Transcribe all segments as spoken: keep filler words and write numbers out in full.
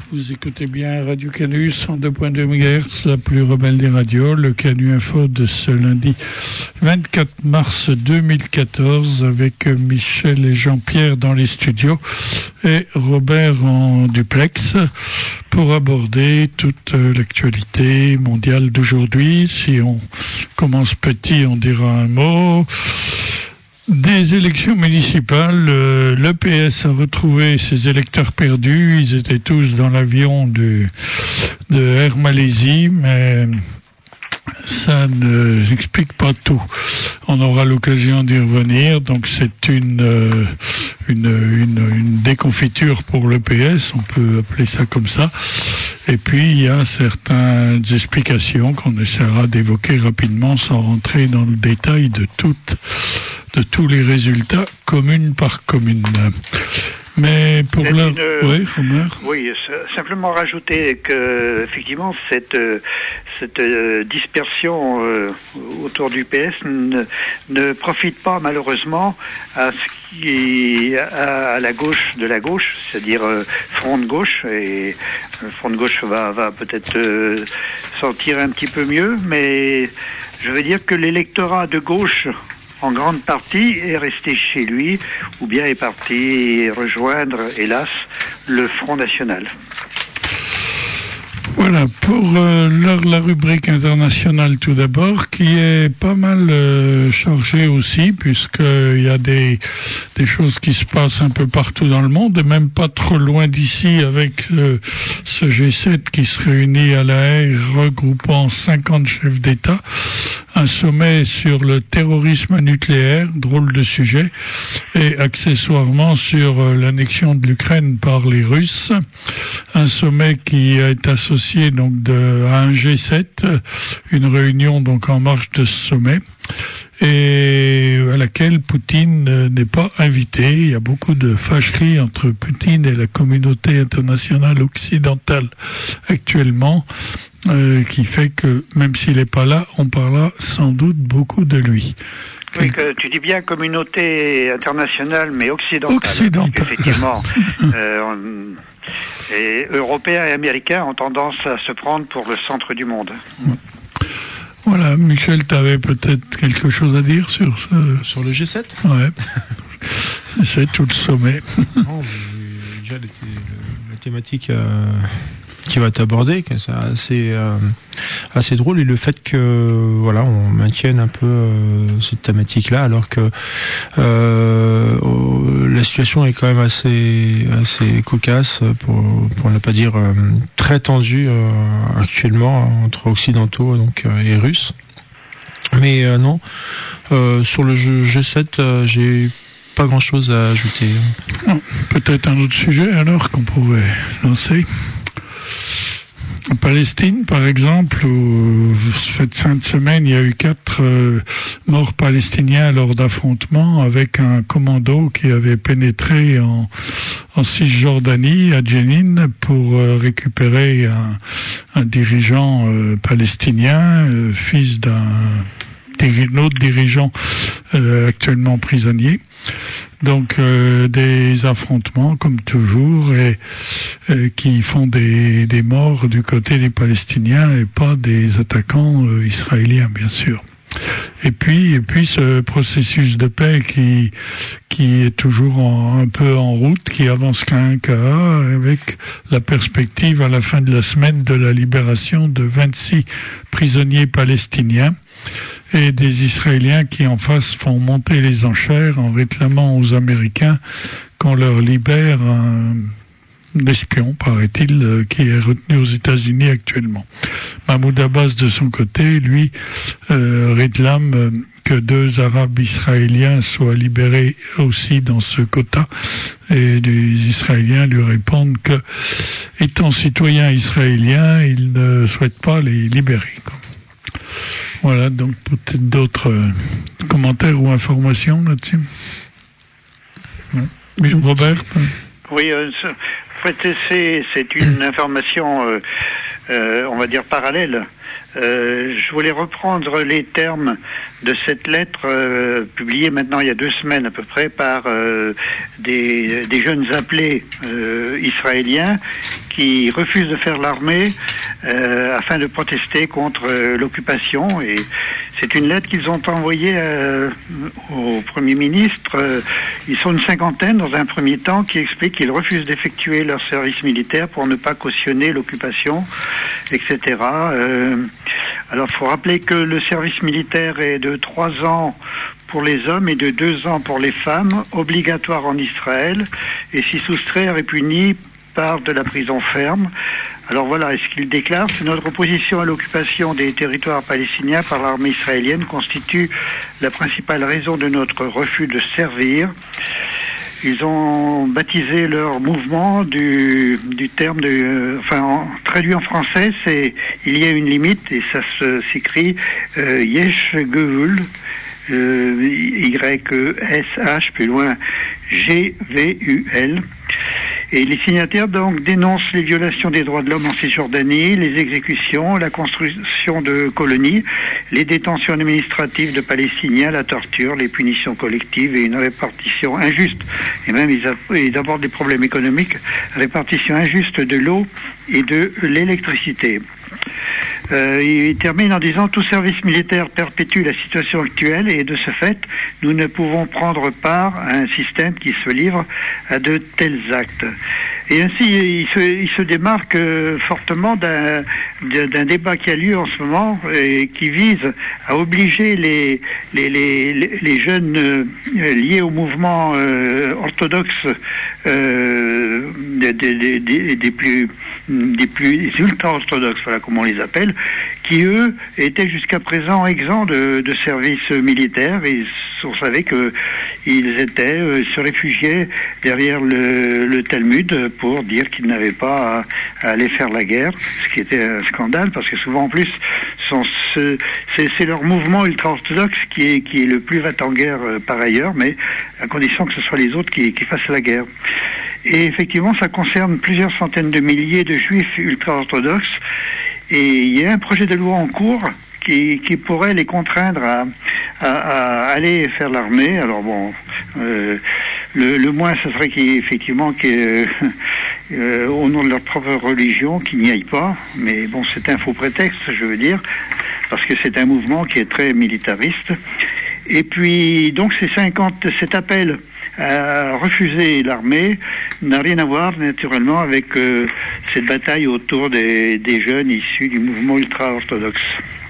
Vous écoutez bien Radio Canu, cent deux virgule deux mégahertz, la plus rebelle des radios, le Canu Info de ce lundi vingt-quatre mars deux mille quatorze, avec Michel et Jean-Pierre dans les studios et Robert en duplex pour aborder toute l'actualité mondiale d'aujourd'hui. Si on commence petit, on dira un mot. Des élections municipales, euh, l'E P S a retrouvé ses électeurs perdus. Ils étaient tous dans l'avion du, de Air Malaisie, mais ça ne explique pas tout. On aura l'occasion d'y revenir. Donc c'est une, euh, une, une, une déconfiture pour l'E P S, on peut appeler ça comme ça. Et puis il y a certaines explications qu'on essaiera d'évoquer rapidement sans rentrer dans le détail de toutes de tous les résultats, commune par commune. Mais pour l'heure... Oui, Romer. Oui, simplement rajouter que, effectivement, cette, cette dispersion euh, autour du P S ne, ne profite pas, malheureusement, à ce qui est à, à la gauche de la gauche, c'est-à-dire euh, front de gauche, et le front de gauche va, va peut-être euh, s'en tirer un petit peu mieux, mais je veux dire que l'électorat de gauche, en grande partie, est resté chez lui, ou bien est parti rejoindre, hélas, le Front National. Voilà, pour euh, leur, la rubrique internationale tout d'abord, qui est pas mal euh, chargée aussi, puisqu'il y a des, des choses qui se passent un peu partout dans le monde, et même pas trop loin d'ici, avec euh, ce G sept qui se réunit à La Haye, regroupant cinquante chefs d'État. Un sommet sur le terrorisme nucléaire, drôle de sujet, et accessoirement sur euh, l'annexion de l'Ukraine par les Russes. Un sommet qui est associé donc de, à un G sept, une réunion donc en marge de ce sommet, et à laquelle Poutine n'est pas invité. Il y a beaucoup de fâcheries entre Poutine et la communauté internationale occidentale actuellement. Euh, qui fait que, même s'il n'est pas là, on parlera sans doute beaucoup de lui. Oui, que tu dis bien communauté internationale, mais occidentale. Occidentale. Parce qu'effectivement, euh, on, et Européens et Américains ont tendance à se prendre pour le centre du monde. Voilà, Michel, tu avais peut-être quelque chose à dire sur ce... Sur le G sept ? Ouais, c'est tout le sommet. Non, mais déjà, la thématique... Euh... qui va être abordé, que c'est assez euh, assez drôle, et le fait que voilà, on maintienne un peu euh, cette thématique là, alors que euh, oh, la situation est quand même assez assez cocasse, pour pour ne pas dire euh, très tendue euh, actuellement entre occidentaux donc euh, et russes. Mais euh, non, euh, sur le G sept, euh, j'ai pas grand chose à ajouter. Non, peut-être un autre sujet alors qu'on pourrait lancer. En Palestine, par exemple, où cette fin de semaine, il y a eu quatre euh, morts palestiniens lors d'affrontements avec un commando qui avait pénétré en, en Cisjordanie, à Jenin, pour euh, récupérer un, un dirigeant euh, palestinien, euh, fils d'un, d'un autre dirigeant euh, actuellement prisonnier. Donc euh, des affrontements comme toujours, et, et qui font des, des morts du côté des Palestiniens et pas des attaquants euh, israéliens, bien sûr. Et puis et puis ce processus de paix qui qui est toujours en, un peu en route, qui avance qu'à un cas, avec la perspective à la fin de la semaine de la libération de vingt-six prisonniers palestiniens. Et des Israéliens qui en face font monter les enchères en réclamant aux Américains qu'on leur libère un espion, paraît-il, qui est retenu aux États-Unis actuellement. Mahmoud Abbas, de son côté, lui, euh, réclame que deux Arabes israéliens soient libérés aussi dans ce quota. Et les Israéliens lui répondent que, étant citoyens israéliens, ils ne souhaitent pas les libérer, quoi. Voilà, donc peut-être d'autres euh, commentaires ou informations là-dessus. Oui, Robert. Oui, euh, c'est, c'est une information, euh, euh, on va dire, parallèle. Euh, je voulais reprendre les termes de cette lettre euh, publiée maintenant il y a deux semaines à peu près par euh, des, des jeunes appelés euh, israéliens qui refusent de faire l'armée euh, afin de protester contre euh, l'occupation. Et c'est une lettre qu'ils ont envoyée euh, au Premier ministre. Euh, ils sont une cinquantaine dans un premier temps qui expliquent qu'ils refusent d'effectuer leur service militaire pour ne pas cautionner l'occupation, et cetera. Euh, alors il faut rappeler que le service militaire est de trois ans pour les hommes et de deux ans pour les femmes, obligatoire en Israël, et s'y soustraire est puni par de la prison ferme. Alors voilà, et ce qu'il déclare, c'est notre opposition à l'occupation des territoires palestiniens par l'armée israélienne constitue la principale raison de notre refus de servir. Ils ont baptisé leur mouvement du, du terme de, euh, enfin, en, traduit en français, c'est il y a une limite, et ça se, s'écrit euh, Yesh Gevul, euh, Y E S H, plus loin G V U L. Et les signataires donc dénoncent les violations des droits de l'homme en Cisjordanie, les exécutions, la construction de colonies, les détentions administratives de Palestiniens, la torture, les punitions collectives et une répartition injuste. Et même ils, ils abordent des problèmes économiques, répartition injuste de l'eau et de l'électricité. Euh, il termine en disant « Tout service militaire perpétue la situation actuelle et de ce fait, nous ne pouvons prendre part à un système qui se livre à de tels actes. » Et ainsi, il se, il se démarque euh, fortement d'un, d'un débat qui a lieu en ce moment et qui vise à obliger les, les, les, les jeunes euh, liés au mouvement euh, orthodoxe euh, des, des, des, des plus des plus ultra-orthodoxes, voilà comment on les appelle, qui eux étaient jusqu'à présent exempts de, de service militaire. Et on savait que ils étaient, euh, se réfugiaient derrière le, le Talmud pour dire qu'ils n'avaient pas à, à aller faire la guerre, ce qui était un scandale parce que souvent en plus sont ce, c'est, c'est leur mouvement ultra-orthodoxe qui est, qui est le plus va-t-en-guerre euh, par ailleurs, mais à condition que ce soit les autres qui, qui fassent la guerre. Et effectivement, ça concerne plusieurs centaines de milliers de juifs ultra-orthodoxes. Et il y a un projet de loi en cours qui, qui pourrait les contraindre à, à, à aller faire l'armée. Alors bon, euh, le, le moins, ce serait qu'effectivement, euh, euh, au nom de leur propre religion, qu'ils n'y aillent pas. Mais bon, c'est un faux prétexte, je veux dire, parce que c'est un mouvement qui est très militariste. Et puis, donc, ces cinquante, cet appel à refuser l'armée n'a rien à voir naturellement avec euh, cette bataille autour des, des jeunes issus du mouvement ultra-orthodoxe.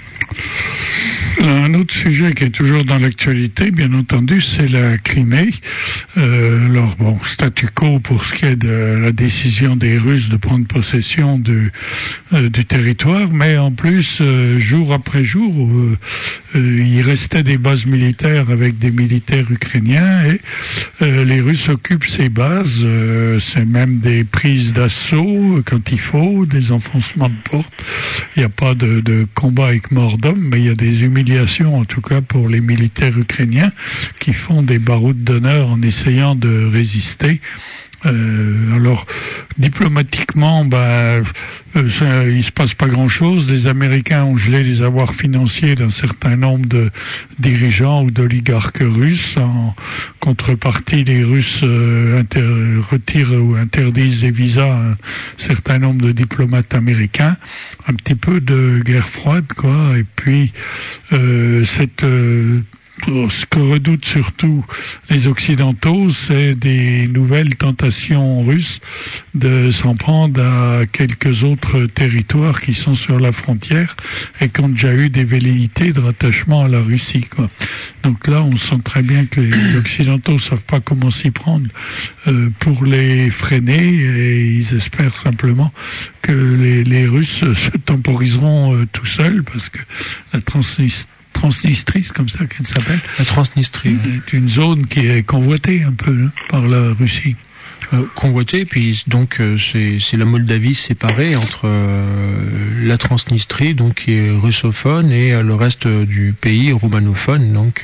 Un autre sujet qui est toujours dans l'actualité, bien entendu, c'est la Crimée. Euh, alors bon, statu quo pour ce qui est de la décision des Russes de prendre possession du, euh, du territoire, mais en plus, euh, jour après jour, euh, euh, il restait des bases militaires avec des militaires ukrainiens et euh, les Russes occupent ces bases. Euh, c'est même des prises d'assaut quand il faut, des enfoncements de portes. Il n'y a pas de, de combat avec mort d'homme, mais il y a des humiliations, en tout cas pour les militaires ukrainiens, qui font des baroutes d'honneur en essayant de résister. Euh, alors, diplomatiquement, bah, euh, ça, il se passe pas grand-chose. Les Américains ont gelé les avoirs financiers d'un certain nombre de dirigeants ou d'oligarques russes. En contrepartie, les Russes euh, inter- retirent ou interdisent des visas à un certain nombre de diplomates américains. Un petit peu de guerre froide, quoi. Et puis, euh, cette... Euh, ce que redoutent surtout les Occidentaux, c'est des nouvelles tentations russes de s'en prendre à quelques autres territoires qui sont sur la frontière et qui ont déjà eu des velléités de rattachement à la Russie, quoi. Donc là, on sent très bien que les Occidentaux ne savent pas comment s'y prendre euh, pour les freiner et ils espèrent simplement que les, les Russes se temporiseront euh, tout seuls parce que la Transnistrie Transnistrie, c'est comme ça qu'elle s'appelle. La Transnistrie est une zone qui est convoitée un peu hein, par la Russie. Euh, convoitée, puis donc euh, c'est, c'est la Moldavie séparée entre euh, la Transnistrie, donc qui est russophone, et euh, le reste du pays roumanophone, donc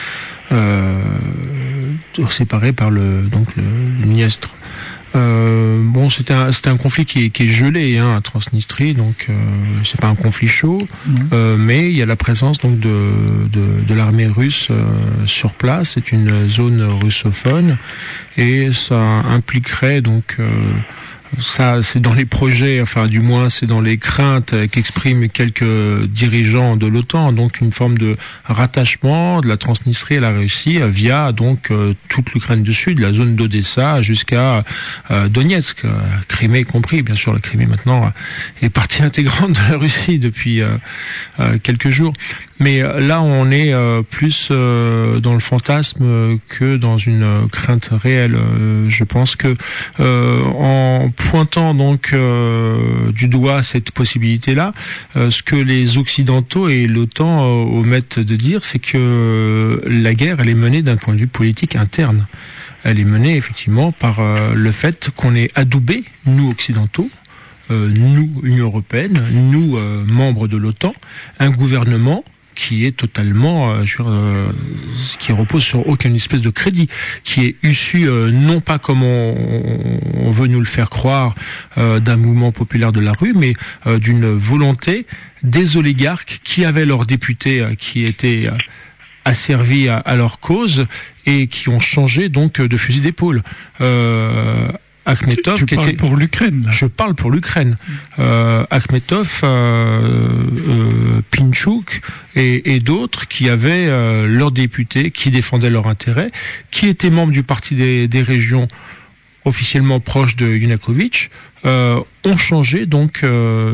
euh, euh, séparé par le donc le, le Dniestre. Euh, bon, c'est un, c'est un conflit qui est, qui est gelé, hein, à Transnistrie, donc euh, c'est pas un conflit chaud, mmh. euh, mais il y a la présence donc de, de, de l'armée russe euh, sur place. C'est une zone russophone et ça impliquerait donc euh, ça, c'est dans les projets, enfin du moins c'est dans les craintes qu'expriment quelques dirigeants de l'OTAN, donc une forme de rattachement de la Transnistrie à la Russie via donc euh, toute l'Ukraine du Sud, la zone d'Odessa jusqu'à euh, Donetsk, euh, Crimée compris. Bien sûr, la Crimée maintenant est partie intégrante de la Russie depuis euh, euh, quelques jours. Mais là, on est euh, plus euh, dans le fantasme que dans une euh, crainte réelle. Euh, je pense que euh, en pointant donc euh, du doigt cette possibilité-là, euh, ce que les Occidentaux et l'OTAN euh, omettent de dire, c'est que la guerre, elle est menée d'un point de vue politique interne. Elle est menée effectivement par euh, le fait qu'on est adoubé, nous Occidentaux, euh, nous Union européenne, nous euh, membres de l'OTAN, un gouvernement qui est totalement, euh, je veux dire, euh, qui repose sur aucune espèce de crédit, qui est issu euh, non pas comme on, on veut nous le faire croire euh, d'un mouvement populaire de la rue, mais euh, d'une volonté des oligarques qui avaient leurs députés euh, qui étaient euh, asservis à, à leur cause et qui ont changé donc de fusil d'épaule. Euh, Akhmetov, tu qui parles était pour l'Ukraine. Je parle pour l'Ukraine. Euh, Akhmetov, euh, euh, Pinchuk et, et d'autres qui avaient euh, leurs députés, qui défendaient leurs intérêts, qui étaient membres du Parti des, des régions officiellement proche de Yanukovych, euh, ont changé donc euh,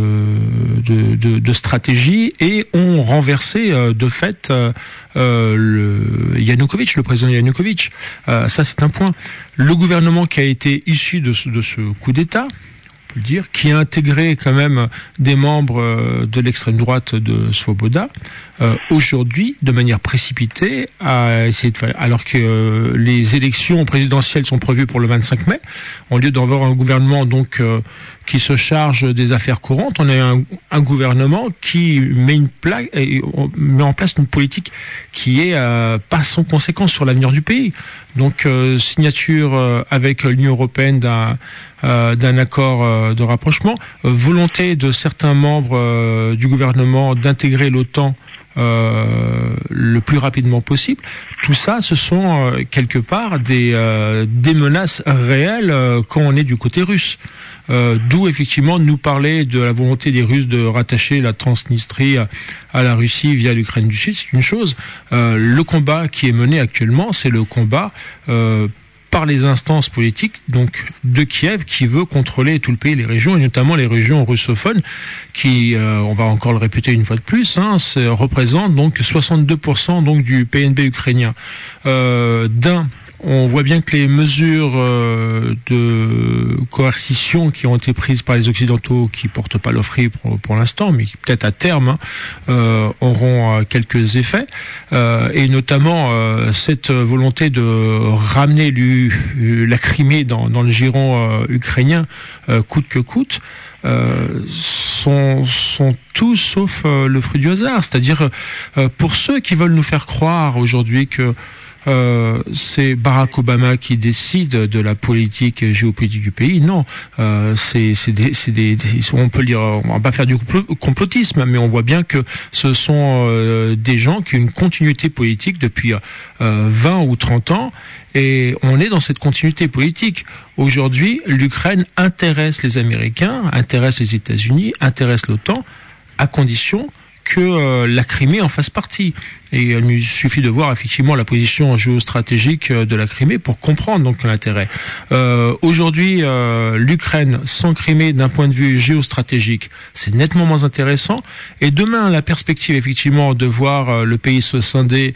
de, de, de, de stratégie et ont renversé euh, de fait euh, euh, le Yanukovych, le président Yanukovych. Euh, ça, c'est un point. Le gouvernement qui a été issu de ce, de ce coup d'État, on peut le dire, qui a intégré quand même des membres euh, de l'extrême droite de Svoboda, euh, aujourd'hui, de manière précipitée, a essayé de faire, alors que euh, les élections présidentielles sont prévues pour le vingt-cinq mai, au lieu d'avoir un gouvernement donc euh, qui se charge des affaires courantes, on a un, un gouvernement qui met, une pla- et on met en place une politique qui est euh, pas sans conséquence sur l'avenir du pays. Donc euh, signature euh, avec l'Union européenne d'un, euh, d'un accord euh, de rapprochement, euh, volonté de certains membres euh, du gouvernement d'intégrer l'OTAN Euh, le plus rapidement possible. Tout ça, ce sont euh, quelque part des, euh, des menaces réelles euh, quand on est du côté russe. Euh, d'où effectivement nous parler de la volonté des Russes de rattacher la Transnistrie à, à la Russie via l'Ukraine du Sud, c'est une chose. Euh, le combat qui est mené actuellement, c'est le combat euh, par les instances politiques donc de Kiev qui veut contrôler tout le pays, les régions, et notamment les régions russophones qui, euh, on va encore le répéter une fois de plus, hein, représentent donc soixante-deux pour cent donc du P N B ukrainien. Euh, d'un, on voit bien que les mesures euh, de coercition qui ont été prises par les Occidentaux, qui portent pas l'offrir pour, pour l'instant, mais qui peut-être à terme hein, euh, auront euh, quelques effets, euh, et notamment euh, cette volonté de ramener l'U, la Crimée dans, dans le giron euh, ukrainien, euh, coûte que coûte. Euh, sont, sont tous sauf euh, le fruit du hasard. C'est-à-dire, euh, pour ceux qui veulent nous faire croire aujourd'hui que Euh, c'est Barack Obama qui décide de la politique géopolitique du pays. Non, euh, c'est, c'est, des, c'est des, des, on peut le dire, on va pas faire du complotisme, mais on voit bien que ce sont euh, des gens qui ont une continuité politique depuis euh, vingt ou trente ans. Et on est dans cette continuité politique. Aujourd'hui, l'Ukraine intéresse les Américains, intéresse les États-Unis, intéresse l'OTAN, à condition que euh, la Crimée en fasse partie. Et il nous suffit de voir effectivement la position géostratégique de la Crimée pour comprendre donc l'intérêt. Euh, aujourd'hui, euh, l'Ukraine sans Crimée d'un point de vue géostratégique, c'est nettement moins intéressant. Et demain, la perspective effectivement de voir euh, le pays se scinder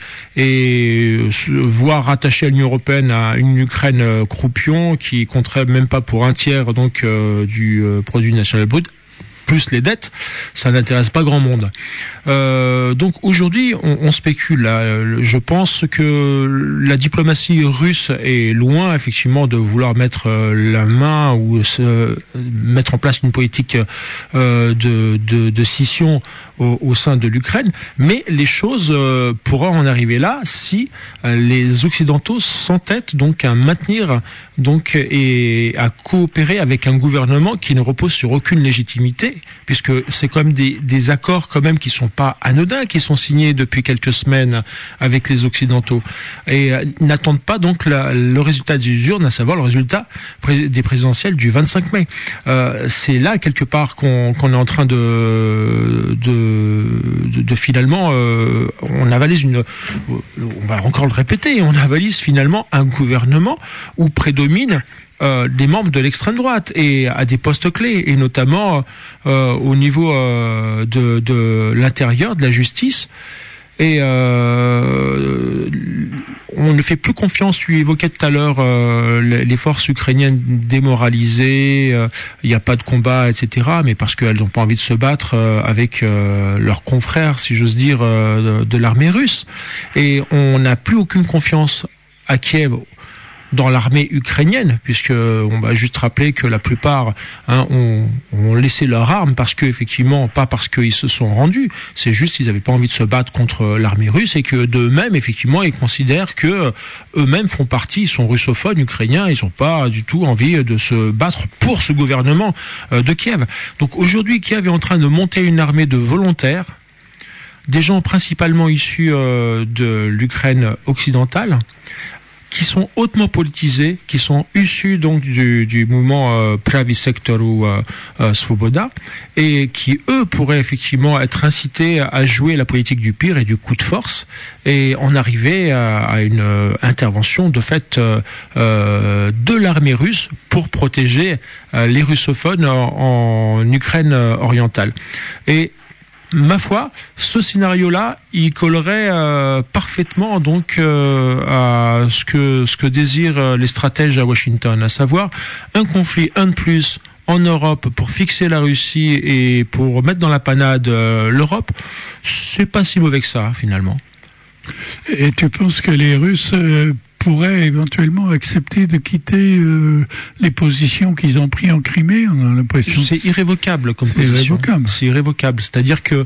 et euh, voir rattaché à l'Union européenne à une Ukraine euh, croupion qui compterait même pas pour un tiers donc euh, du euh, produit national brut, plus les dettes, ça n'intéresse pas grand monde. Euh, donc aujourd'hui, on, on spécule. Là. Je pense que la diplomatie russe est loin, effectivement, de vouloir mettre la main ou se, mettre en place une politique euh, de, de, de scission au, au sein de l'Ukraine. Mais les choses euh, pourraient en arriver là si euh, les Occidentaux s'entêtent donc à maintenir donc et à coopérer avec un gouvernement qui ne repose sur aucune légitimité puisque c'est quand même des, des accords quand même qui sont pas anodins, qui sont signés depuis quelques semaines avec les Occidentaux, et euh, n'attendent pas donc la, le résultat des urnes, à savoir le résultat pré- des présidentielles du vingt-cinq mai. Euh, c'est là quelque part qu'on, qu'on est en train de de, de, de finalement euh, on avalise une, on va encore le répéter, on avalise finalement un gouvernement où prédomine Euh, des membres de l'extrême droite et à des postes clés, et notamment euh, au niveau euh, de, de l'intérieur, de la justice. Et euh, on ne fait plus confiance. Tu évoquais tout à l'heure euh, les forces ukrainiennes démoralisées, il euh, n'y a pas de combat, et cetera. Mais parce qu'elles n'ont pas envie de se battre euh, avec euh, leurs confrères, si j'ose dire, euh, de, de l'armée russe. Et on n'a plus aucune confiance à Kiev dans l'armée ukrainienne, puisque on va juste rappeler que la plupart hein, ont, ont laissé leurs armes parce que effectivement, pas parce qu'ils se sont rendus, c'est juste qu'ils n'avaient pas envie de se battre contre l'armée russe, et que d'eux-mêmes effectivement ils considèrent que eux-mêmes font partie, ils sont russophones ukrainiens, ils n'ont pas du tout envie de se battre pour ce gouvernement euh, de Kiev. Donc aujourd'hui, Kiev est en train de monter une armée de volontaires, des gens principalement issus euh, de l'Ukraine occidentale, qui sont hautement politisés, qui sont issus donc du, du mouvement euh, Pravi Sektor ou euh, euh, Svoboda, et qui eux pourraient effectivement être incités à jouer la politique du pire et du coup de force, et en arriver à, à une euh, intervention de fait euh, euh, de l'armée russe pour protéger euh, les russophones en, en Ukraine orientale. Et ma foi, ce scénario-là, il collerait euh, parfaitement donc euh, à ce que ce que désirent les stratèges à Washington, à savoir un conflit un de plus en Europe pour fixer la Russie et pour mettre dans la panade euh, l'Europe. C'est pas si mauvais que ça finalement. Et tu penses que les Russes euh, pourraient éventuellement accepter de quitter euh, les positions qu'ils ont prises en Crimée? On a l'impression. C'est irrévocable comme c'est position. Irrévocable. C'est irrévocable. C'est-à-dire que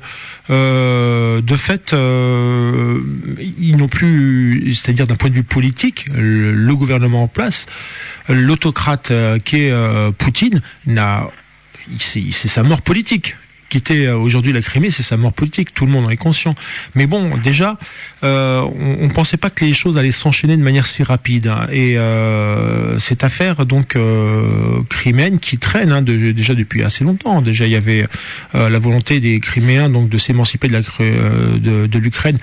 euh, de fait, euh, ils n'ont plus, c'est-à-dire d'un point de vue politique, le, le gouvernement en place, l'autocrate euh, qui est euh, Poutine, n'a, c'est, c'est sa mort politique. Quitter aujourd'hui la Crimée, c'est sa mort politique, tout le monde en est conscient. Mais bon, déjà, euh, on ne pensait pas que les choses allaient s'enchaîner de manière si rapide. Hein. Et euh, cette affaire donc euh, criméenne qui traîne hein, de, déjà depuis assez longtemps. Déjà, il y avait euh, la volonté des Criméens donc de s'émanciper de, la, euh, de, de l'Ukraine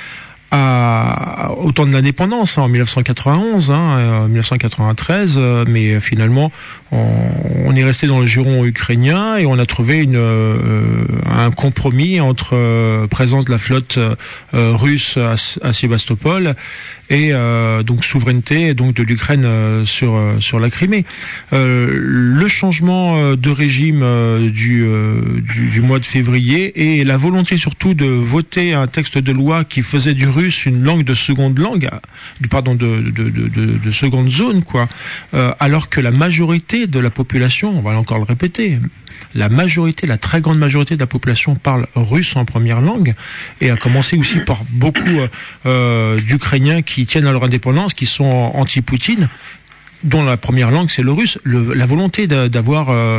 à, au temps de l'indépendance, hein, en dix-neuf cent quatre-vingt-onze, hein, en dix-neuf cent quatre-vingt-treize, euh, mais finalement on, on est resté dans le giron ukrainien et on a trouvé une, euh, un compromis entre euh, présence de la flotte euh, russe à, à Sébastopol et euh, donc souveraineté donc de l'Ukraine euh, sur euh, sur la Crimée. Euh, le changement euh, de régime euh, du, euh, du du mois de février et la volonté surtout de voter un texte de loi qui faisait du russe une langue de seconde langue, du pardon de de de de, de seconde zone quoi, euh, alors que la majorité de la population, on va encore le répéter, la majorité, la très grande majorité de la population parle russe en première langue, et a commencé aussi par beaucoup euh, d'Ukrainiens qui tiennent à leur indépendance, qui sont anti-Poutine, dont la première langue c'est le russe. Le, la volonté d'avoir euh,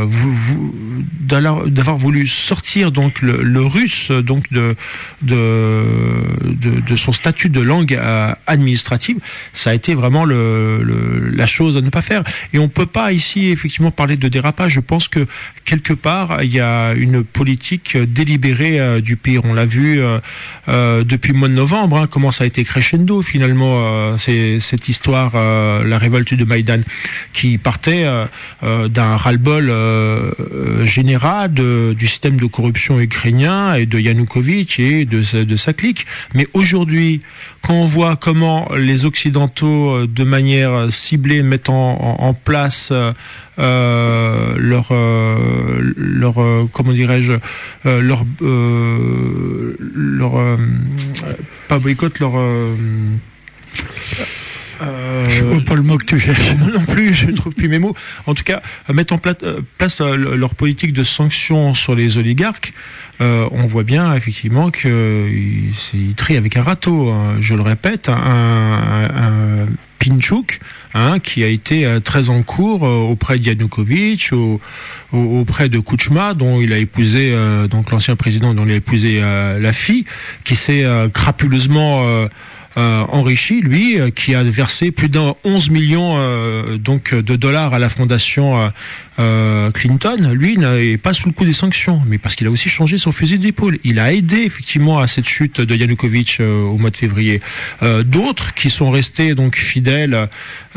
d'avoir voulu sortir donc le, le russe donc de de, de de son statut de langue euh, administrative, ça a été vraiment le, le la chose à ne pas faire. Et on peut pas ici effectivement parler de dérapage. Je pense que quelque part il y a une politique délibérée euh, du pire. On l'a vu euh, euh, depuis le mois de novembre, hein, comment ça a été crescendo finalement euh, c'est cette histoire, euh, la révolte de Maïdan, qui partait euh, euh, d'un ras-le-bol euh, euh, général de, du système de corruption ukrainien et de Yanukovych et de, de sa clique. Mais aujourd'hui, quand on voit comment les Occidentaux, de manière ciblée, mettent en, en, en place euh, euh, leur, euh, leur euh, comment dirais-je, euh, leur, euh, leur euh, pas boycott, leur euh, Euh, je ne vois pas le mot que tu cherches. Non plus, je ne trouve plus mes mots. En tout cas, mettre en place, euh, place euh, leur politique de sanctions sur les oligarques, euh, on voit bien effectivement qu'ils ils trient avec un râteau. Hein. Je le répète, un, un, un Pinchuk, hein, qui a été euh, très en cours euh, auprès de Yanukovych, au, au, auprès de Kuchma, dont il a épousé, euh, donc l'ancien président dont il a épousé euh, la fille, qui s'est euh, crapuleusement euh, Euh, enrichi, lui, euh, qui a versé plus d'un onze millions euh, donc de dollars à la fondation euh, euh, Clinton. Lui n'est pas sous le coup des sanctions, mais parce qu'il a aussi changé son fusil d'épaule. Il a aidé effectivement à cette chute de Yanukovych euh, au mois de février. Euh, d'autres qui sont restés donc fidèles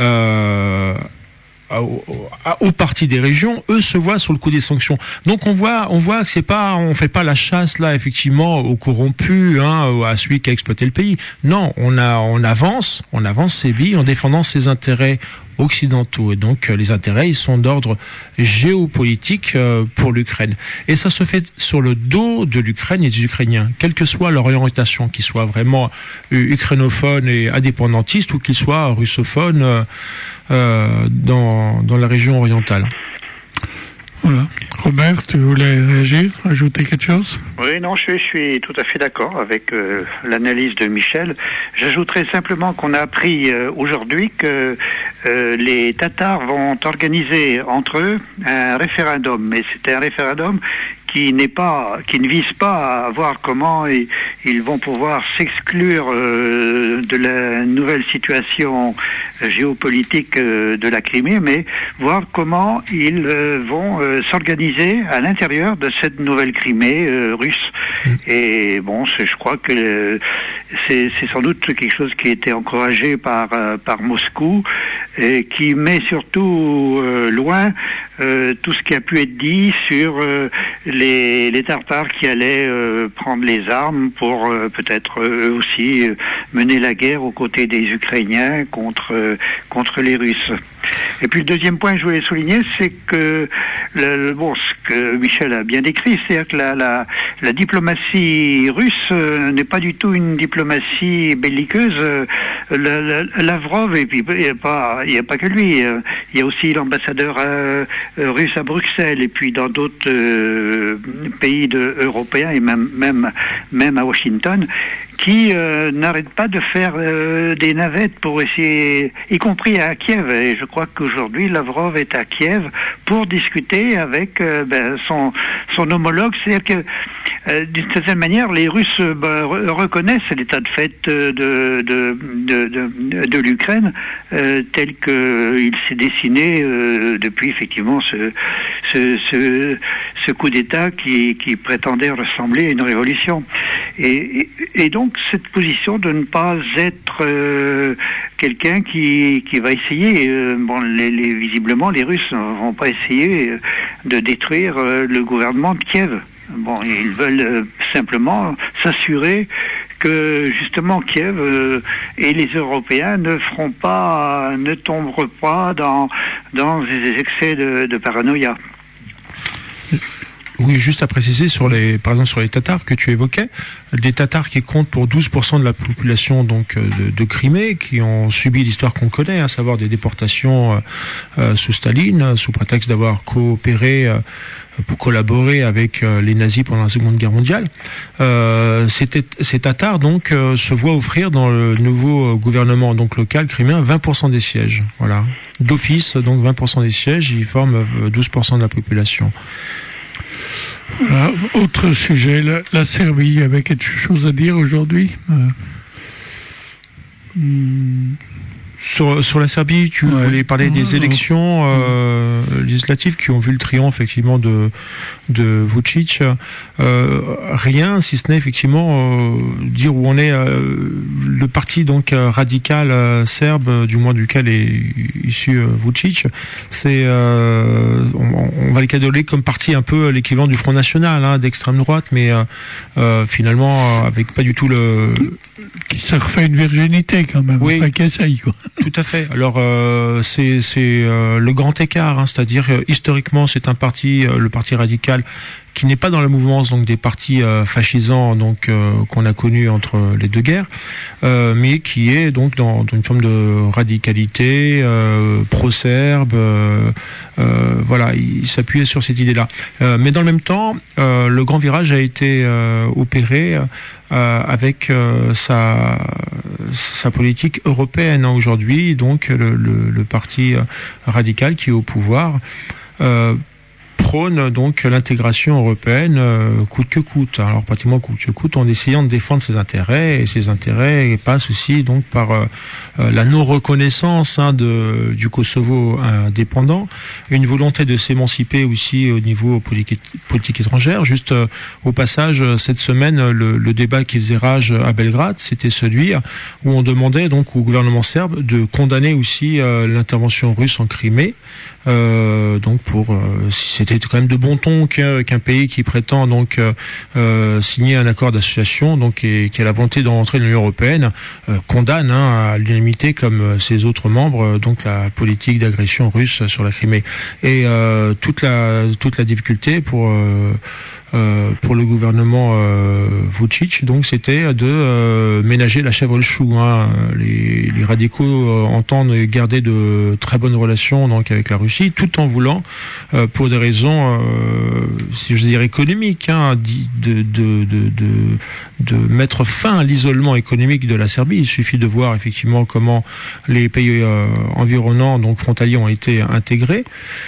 euh, Au, au parti des régions, eux se voient sur le coup des sanctions. Donc on voit, on voit que c'est pas, on fait pas la chasse là effectivement aux corrompus, hein, à celui qui a exploité le pays. Non, on a, on avance, on avance ses billes en défendant ses intérêts occidentaux. Et donc les intérêts, ils sont d'ordre géopolitique euh, pour l'Ukraine. Et ça se fait sur le dos de l'Ukraine et des Ukrainiens, quelle que soit leur orientation, qu'ils soient vraiment ukrainophones et indépendantistes ou qu'ils soient russophones. Euh, Euh, dans, dans la région orientale. Voilà. Robert, tu voulais réagir, ajouter quelque chose? Oui, non, je, je suis tout à fait d'accord avec euh, l'analyse de Michel. J'ajouterais simplement qu'on a appris euh, aujourd'hui que euh, les Tatars vont organiser entre eux un référendum. Mais c'est un référendum qui n'est pas, qui ne vise pas à voir comment ils, ils vont pouvoir s'exclure euh, de la nouvelle situation géopolitique euh, de la Crimée, mais voir comment ils euh, vont euh, s'organiser à l'intérieur de cette nouvelle Crimée euh, russe. Mmh. Et bon, c'est, je crois que euh, c'est, c'est sans doute quelque chose qui a été encouragé par euh, par Moscou et qui met surtout euh, loin euh, tout ce qui a pu être dit sur euh, les, les Tartares qui allaient euh, prendre les armes pour euh, peut-être euh, eux aussi euh, mener la guerre aux côtés des Ukrainiens contre euh, contre les Russes. Et puis le deuxième point que je voulais souligner, c'est que le, le, bon, ce que Michel a bien décrit, c'est-à-dire que la, la, la diplomatie russe euh, n'est pas du tout une diplomatie belliqueuse. Euh, la, la, Lavrov, et puis il n'y a pas, il y a pas que lui, euh, il y a aussi l'ambassadeur euh, russe à Bruxelles et puis dans d'autres euh, pays de, européens et même même même à Washington, qui euh, n'arrête pas de faire euh, des navettes pour essayer, y compris à Kiev. Et je crois qu'aujourd'hui, Lavrov est à Kiev pour discuter avec euh, ben, son, son homologue. C'est-à-dire que, euh, d'une certaine manière, les Russes ben, re- reconnaissent l'état de fait de, de, de, de, de l'Ukraine euh, tel qu'il s'est dessiné euh, depuis, effectivement, ce, ce, ce, ce coup d'État qui, qui prétendait ressembler à une révolution. Et, et, et donc, cette position de ne pas être euh, quelqu'un qui, qui va essayer, euh, bon, les, les, visiblement les Russes ne vont pas essayer de détruire euh, le gouvernement de Kiev. Bon, ils veulent euh, simplement s'assurer que justement Kiev euh, et les Européens ne feront pas, ne tomberont pas dans, dans des excès de, de paranoïa. Oui, juste à préciser sur les, par exemple sur les Tatars que tu évoquais, des Tatars qui comptent pour douze pour cent de la population donc de, de Crimée, qui ont subi l'histoire qu'on connaît, à savoir des déportations euh, sous Staline, sous prétexte d'avoir coopéré euh, pour collaborer avec euh, les nazis pendant la Seconde Guerre mondiale. Euh, ces, ces Tatars donc euh, se voient offrir dans le nouveau gouvernement donc local criméen vingt pour cent des sièges. Voilà, d'office donc vingt pour cent des sièges, ils forment douze pour cent de la population. Voilà. Autre sujet, la, la Serbie, il y avait quelque chose à dire aujourd'hui euh... hmm. Sur, sur la Serbie, tu ouais. voulais parler des élections euh, législatives qui ont vu le triomphe effectivement de de Vučić. Euh, rien, si ce n'est effectivement euh, dire où on est. Euh, le parti donc radical euh, serbe, du moins duquel est issu euh, Vučić, c'est euh, on, on va le cadoler comme parti un peu l'équivalent du Front National, hein, d'extrême droite, mais euh, euh, finalement avec pas du tout le qui se refait une virginité quand même, oui, enfin, qui essaye, quoi. Tout à fait. Alors euh, c'est c'est euh, le grand écart, hein, c'est-à-dire euh, historiquement c'est un parti, euh, le parti radical, qui n'est pas dans la mouvance donc des partis euh, fascisants donc euh, qu'on a connus entre les deux guerres, euh, mais qui est donc dans, dans une forme de radicalité euh, pro-serbe. Euh, euh, voilà, il s'appuyait sur cette idée-là. Euh, mais dans le même temps, euh, le grand virage a été euh, opéré euh, avec euh, sa sa politique européenne hein, aujourd'hui, donc le, le, le parti radical qui est au pouvoir. Euh, prône donc l'intégration européenne euh, coûte que coûte. Alors pratiquement coûte que coûte en essayant de défendre ses intérêts, et ses intérêts passent aussi donc par euh, la non-reconnaissance hein, de, du Kosovo indépendant, une volonté de s'émanciper aussi au niveau politique, politique étrangère. Juste euh, au passage, cette semaine, le, le débat qui faisait rage à Belgrade, c'était celui où on demandait donc au gouvernement serbe de condamner aussi euh, l'intervention russe en Crimée. Euh, donc pour euh, c'était quand même de bon ton qu'un, qu'un pays qui prétend donc euh, euh, signer un accord d'association donc et qui a la volonté d'entrer dans l'Union européenne euh, condamne hein, à l'unanimité comme ses autres membres euh, donc la politique d'agression russe sur la Crimée et euh, toute la toute la difficulté pour euh, Euh, pour le gouvernement euh, Vučić, donc c'était de euh, ménager la chèvre et le chou. Hein. Les, les radicaux euh, entendent garder de très bonnes relations donc avec la Russie, tout en voulant, euh, pour des raisons, euh, si je dirais économiques, hein, de, de, de, de, de mettre fin à l'isolement économique de la Serbie. Il suffit de voir effectivement comment les pays euh, environnants, donc frontaliers, ont été intégrés.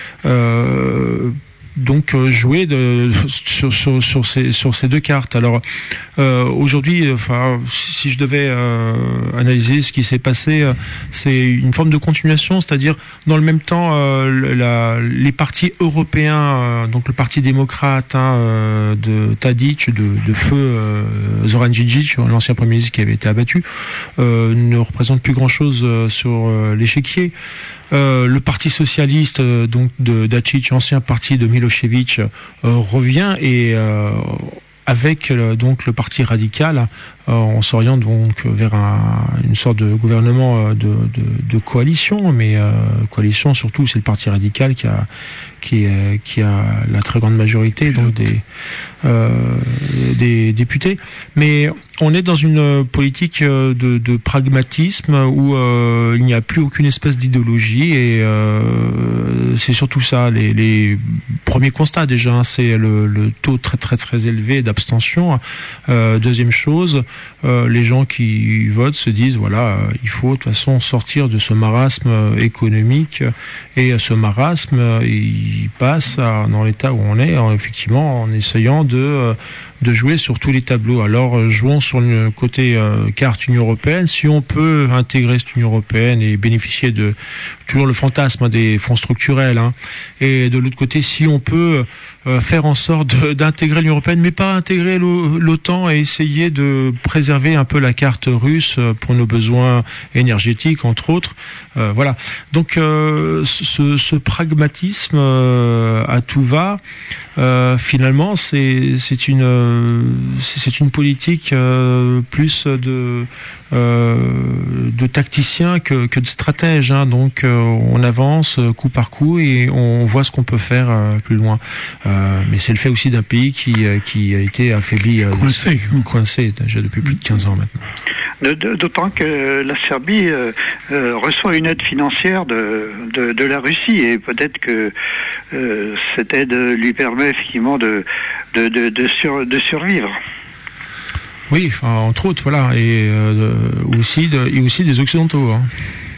Euh, donc euh, jouer de, sur, sur, sur, ces, sur ces deux cartes. Alors euh, aujourd'hui, enfin, si je devais euh, analyser ce qui s'est passé, euh, c'est une forme de continuation, c'est-à-dire dans le même temps, euh, la, les partis européens, euh, donc le parti démocrate hein, euh, de Tadić, de, de feu euh, Zoran Đinđić, l'ancien premier ministre qui avait été abattu, euh, ne représente plus grand-chose euh, sur euh, l'échiquier. Euh, le parti socialiste euh, donc de Dačić, ancien parti de Milošević, euh, revient et euh, avec euh, donc le parti radical, euh, on s'oriente donc vers un, une sorte de gouvernement de, de, de coalition, mais euh, coalition surtout c'est le parti radical qui a qui, est, qui a la très grande majorité donc des euh, des députés, mais on est dans une politique de, de pragmatisme où euh, il n'y a plus aucune espèce d'idéologie et euh, c'est surtout ça les, les premiers constats déjà hein, c'est le, le taux très très très élevé d'abstention. Euh, deuxième chose, euh, les gens qui votent se disent voilà euh, il faut de toute façon sortir de ce marasme économique et ce marasme il passe à, dans l'état où on est en, effectivement en essayant de euh, de jouer sur tous les tableaux. Alors jouons sur le côté euh, carte Union européenne, si on peut intégrer cette Union européenne et bénéficier de toujours le fantasme hein, des fonds structurels hein, et de l'autre côté si on peut euh, faire en sorte de, d'intégrer l'Union européenne mais pas intégrer l'OTAN et essayer de préserver un peu la carte russe pour nos besoins énergétiques entre autres. Euh, voilà. Donc euh, ce, ce pragmatisme euh, à tout va euh, finalement c'est, c'est une c'est une politique euh, plus de euh, de tacticien que, que de stratège hein. Donc euh, on avance coup par coup et on voit ce qu'on peut faire euh, plus loin euh, mais c'est le fait aussi d'un pays qui, qui a été affaibli euh, coincé. coincé déjà depuis plus de quinze ans maintenant. D'autant que la Serbie euh, euh, reçoit une aide financière de, de, de la Russie et peut-être que euh, cette aide lui permet effectivement de, de, de, de, sur, de survivre. Oui, enfin, entre autres, voilà, et euh, aussi, de, et aussi des Occidentaux. Hein.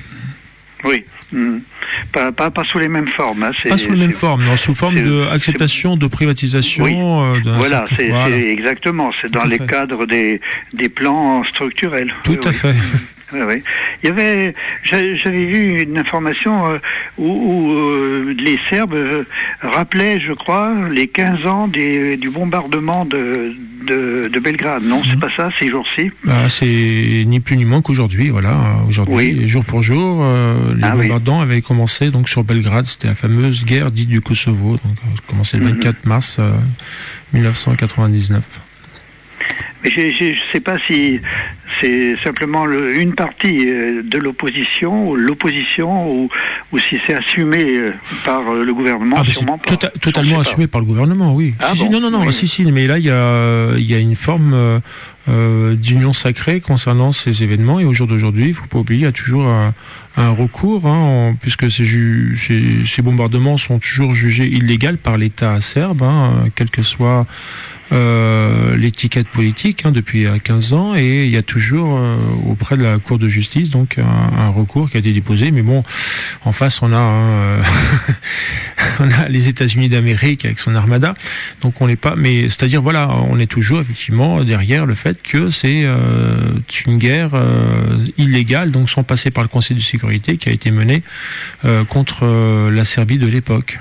Oui. Mmh. Pas, pas, pas sous les mêmes formes. Hein. C'est, pas sous les mêmes formes, non, sous forme d'acceptation, de privatisation. Oui. Euh, voilà, c'est, voilà, c'est exactement. C'est Tout dans les fait. cadres des, des plans structurels. Tout oui, à oui. fait. Oui, oui. Il y avait, j'avais vu une information euh, où, où euh, les Serbes euh, rappelaient, je crois, les quinze ans des, du bombardement de, de, de Belgrade. Non, mmh. c'est pas ça, ces jours-ci. Bah, c'est ni plus ni moins qu'aujourd'hui, voilà. Aujourd'hui, oui. jour pour jour, euh, les ah, bombardements oui. avaient commencé donc sur Belgrade. C'était la fameuse guerre dite du Kosovo. Donc, euh, commencé le vingt-quatre mars euh, mille neuf cent quatre-vingt-dix-neuf. Mais je ne sais pas si c'est simplement le, une partie de l'opposition, l'opposition, ou, ou si c'est assumé par le gouvernement, ah, sûrement pas. Tota- totalement assumé par le gouvernement, oui. Ah si, bon, si, non, non, non, oui. si, si, mais là, il y a, il y a une forme euh, euh, d'union sacrée concernant ces événements, et au jour d'aujourd'hui, il faut pas oublier, il y a toujours un, un recours, hein, en, puisque ces, ju- ces, ces bombardements sont toujours jugés illégaux par l'État serbe, hein, quel que soit Euh, l'étiquette politique, hein, depuis quinze ans, et il y a toujours euh, auprès de la Cour de justice donc un, un recours qui a été déposé, mais bon, en face on a hein, on a les États-Unis d'Amérique avec son armada, donc on n'est pas, mais c'est-à-dire voilà, on est toujours effectivement derrière le fait que c'est euh, une guerre euh, illégale, donc sans passer par le Conseil de sécurité, qui a été menée euh, contre euh, la Serbie de l'époque.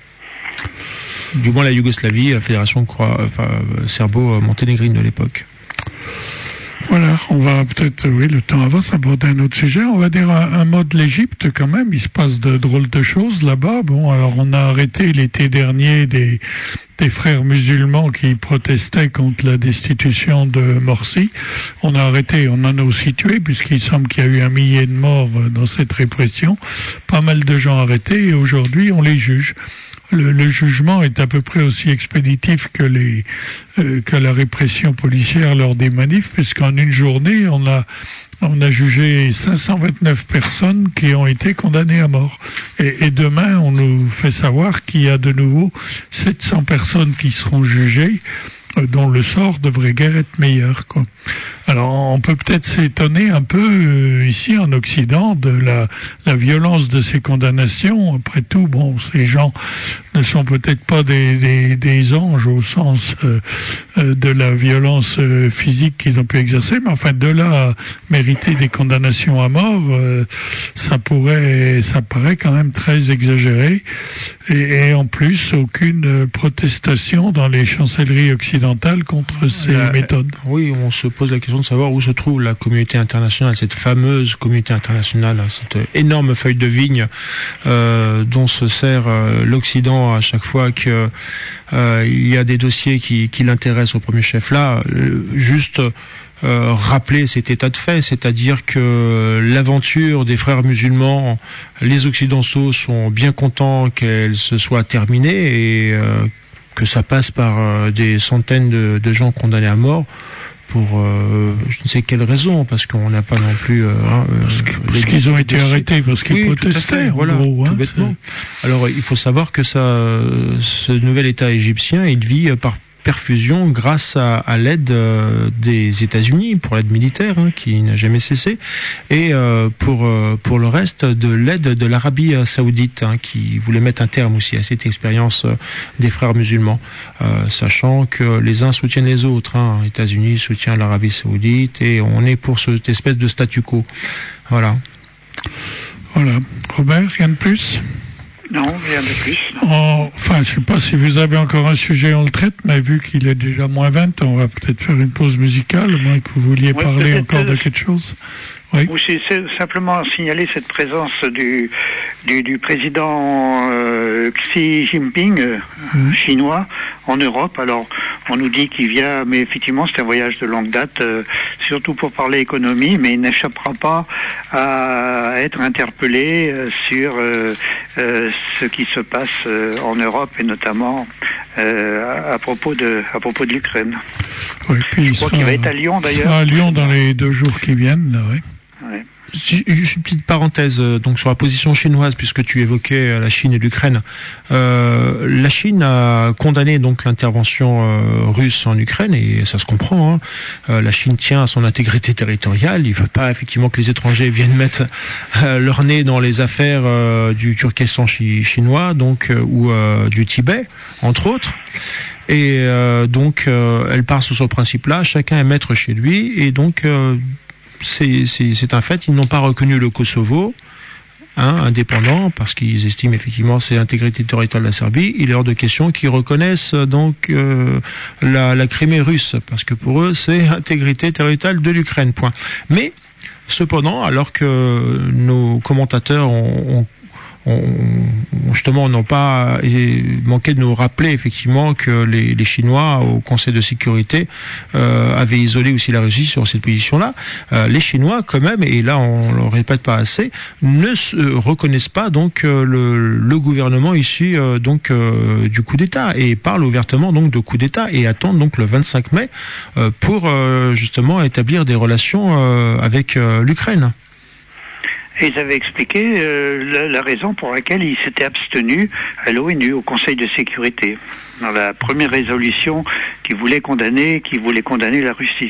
Du moins la Yougoslavie, la fédération croix, enfin, serbo-monténégrine de l'époque. Voilà, on va peut-être, oui, le temps avance, aborder un autre sujet. On va dire un, un mot de l'Égypte quand même. Il se passe de drôles de choses là-bas. Bon, alors on a arrêté l'été dernier des, des frères musulmans qui protestaient contre la destitution de Morsi. On a arrêté, on en a aussi tué, puisqu'il semble qu'il y a eu un millier de morts dans cette répression. Pas mal de gens arrêtés, et aujourd'hui on les juge. Le, le jugement est à peu près aussi expéditif que les euh, que la répression policière lors des manifs, puisqu'en une journée on a on a jugé cinq cent vingt-neuf personnes qui ont été condamnées à mort. Et, et demain on nous fait savoir qu'il y a de nouveau sept cents personnes qui seront jugées, euh, dont le sort devrait guère être meilleur, quoi. Alors, on peut peut-être s'étonner un peu euh, ici en Occident de la, la violence de ces condamnations. Après tout, bon, ces gens ne sont peut-être pas des, des, des anges au sens euh, euh, de la violence euh, physique qu'ils ont pu exercer, mais enfin, de là à mériter des condamnations à mort, euh, ça pourrait, ça paraît quand même très exagéré. Et, et en plus, aucune protestation dans les chancelleries occidentales contre ces La, méthodes. Oui, on se pose la question de savoir où se trouve la communauté internationale, cette fameuse communauté internationale, cette énorme feuille de vigne euh, dont se sert euh, l'Occident à chaque fois que euh, il y a des dossiers qui, qui l'intéressent au premier chef. Là, euh, juste euh, rappeler cet état de fait, c'est-à-dire que l'aventure des frères musulmans, les Occidentaux sont bien contents qu'elle se soit terminée, et euh, que ça passe par euh, des centaines de, de gens condamnés à mort pour euh, je ne sais quelle raison, parce qu'on n'a pas non plus euh, parce, que, parce qu'ils ont été dossiers. arrêtés parce qu'ils oui, protestaient, voilà, en gros, tout hein, bêtement. Alors il faut savoir que ça, ce nouvel État égyptien, il vit par perfusion grâce à, à l'aide euh, des États-Unis pour l'aide militaire, hein, qui n'a jamais cessé, et euh, pour euh, pour le reste de l'aide de l'Arabie saoudite, hein, qui voulait mettre un terme aussi à cette expérience euh, des frères musulmans, euh, sachant que les uns soutiennent les autres, hein, les États-Unis soutiennent l'Arabie saoudite, et on est pour cette espèce de statu quo. Voilà. Voilà. Robert, rien de plus? Non, rien de plus. Oh, enfin, je ne sais pas si vous avez encore un sujet, on le traite, mais vu qu'il est déjà moins vingt, on va peut-être faire une pause musicale, à moins que vous vouliez oui, parler encore de quelque chose. Oui. Ou c'est simplement signaler cette présence du, du, du président euh, Xi Jinping, euh, mmh. chinois, en Europe. Alors, on nous dit qu'il vient, mais effectivement, c'est un voyage de longue date, euh, surtout pour parler économie, mais il n'échappera pas à être interpellé euh, sur euh, euh, ce qui se passe euh, en Europe, et notamment euh, à propos de à propos de l'Ukraine. Oui, puis Je il crois sera, qu'il va être à Lyon, d'ailleurs. Il sera à Lyon dans les deux jours qui viennent, là, oui. Ouais. Juste une petite parenthèse donc sur la position chinoise, puisque tu évoquais la Chine et l'Ukraine. Euh, la Chine a condamné donc l'intervention euh, russe en Ukraine, et ça se comprend, hein. Euh, la Chine tient à son intégrité territoriale. Il ne veut pas effectivement que les étrangers viennent mettre euh, leur nez dans les affaires euh, du Turkestan chi chinois, donc euh, ou euh, du Tibet, entre autres. Et euh, donc euh, elle part sur ce principe-là. Chacun est maître chez lui, et donc euh, c'est un fait, ils n'ont pas reconnu le Kosovo, hein, indépendant, parce qu'ils estiment effectivement c'est l'intégrité territoriale de la Serbie. Il est hors de question qu'ils reconnaissent donc euh, la, la Crimée russe, parce que pour eux c'est intégrité territoriale de l'Ukraine, point. Mais cependant, alors que nos commentateurs ont, ont on, justement, on n'a pas manqué de nous rappeler effectivement que les, les Chinois au Conseil de sécurité euh, avaient isolé aussi la Russie sur cette position-là. Euh, les Chinois, quand même, et là on le répète pas assez, ne se reconnaissent pas donc euh, le, le gouvernement issu euh, donc euh, du coup d'État et parlent ouvertement donc de coup d'État et attendent donc le vingt-cinq mai euh, pour euh, justement établir des relations euh, avec euh, l'Ukraine. Et ils avaient expliqué euh, la, la raison pour laquelle ils s'étaient abstenus à l'ONU, au Conseil de sécurité, dans la première résolution qui voulait condamner, qui voulait condamner la Russie.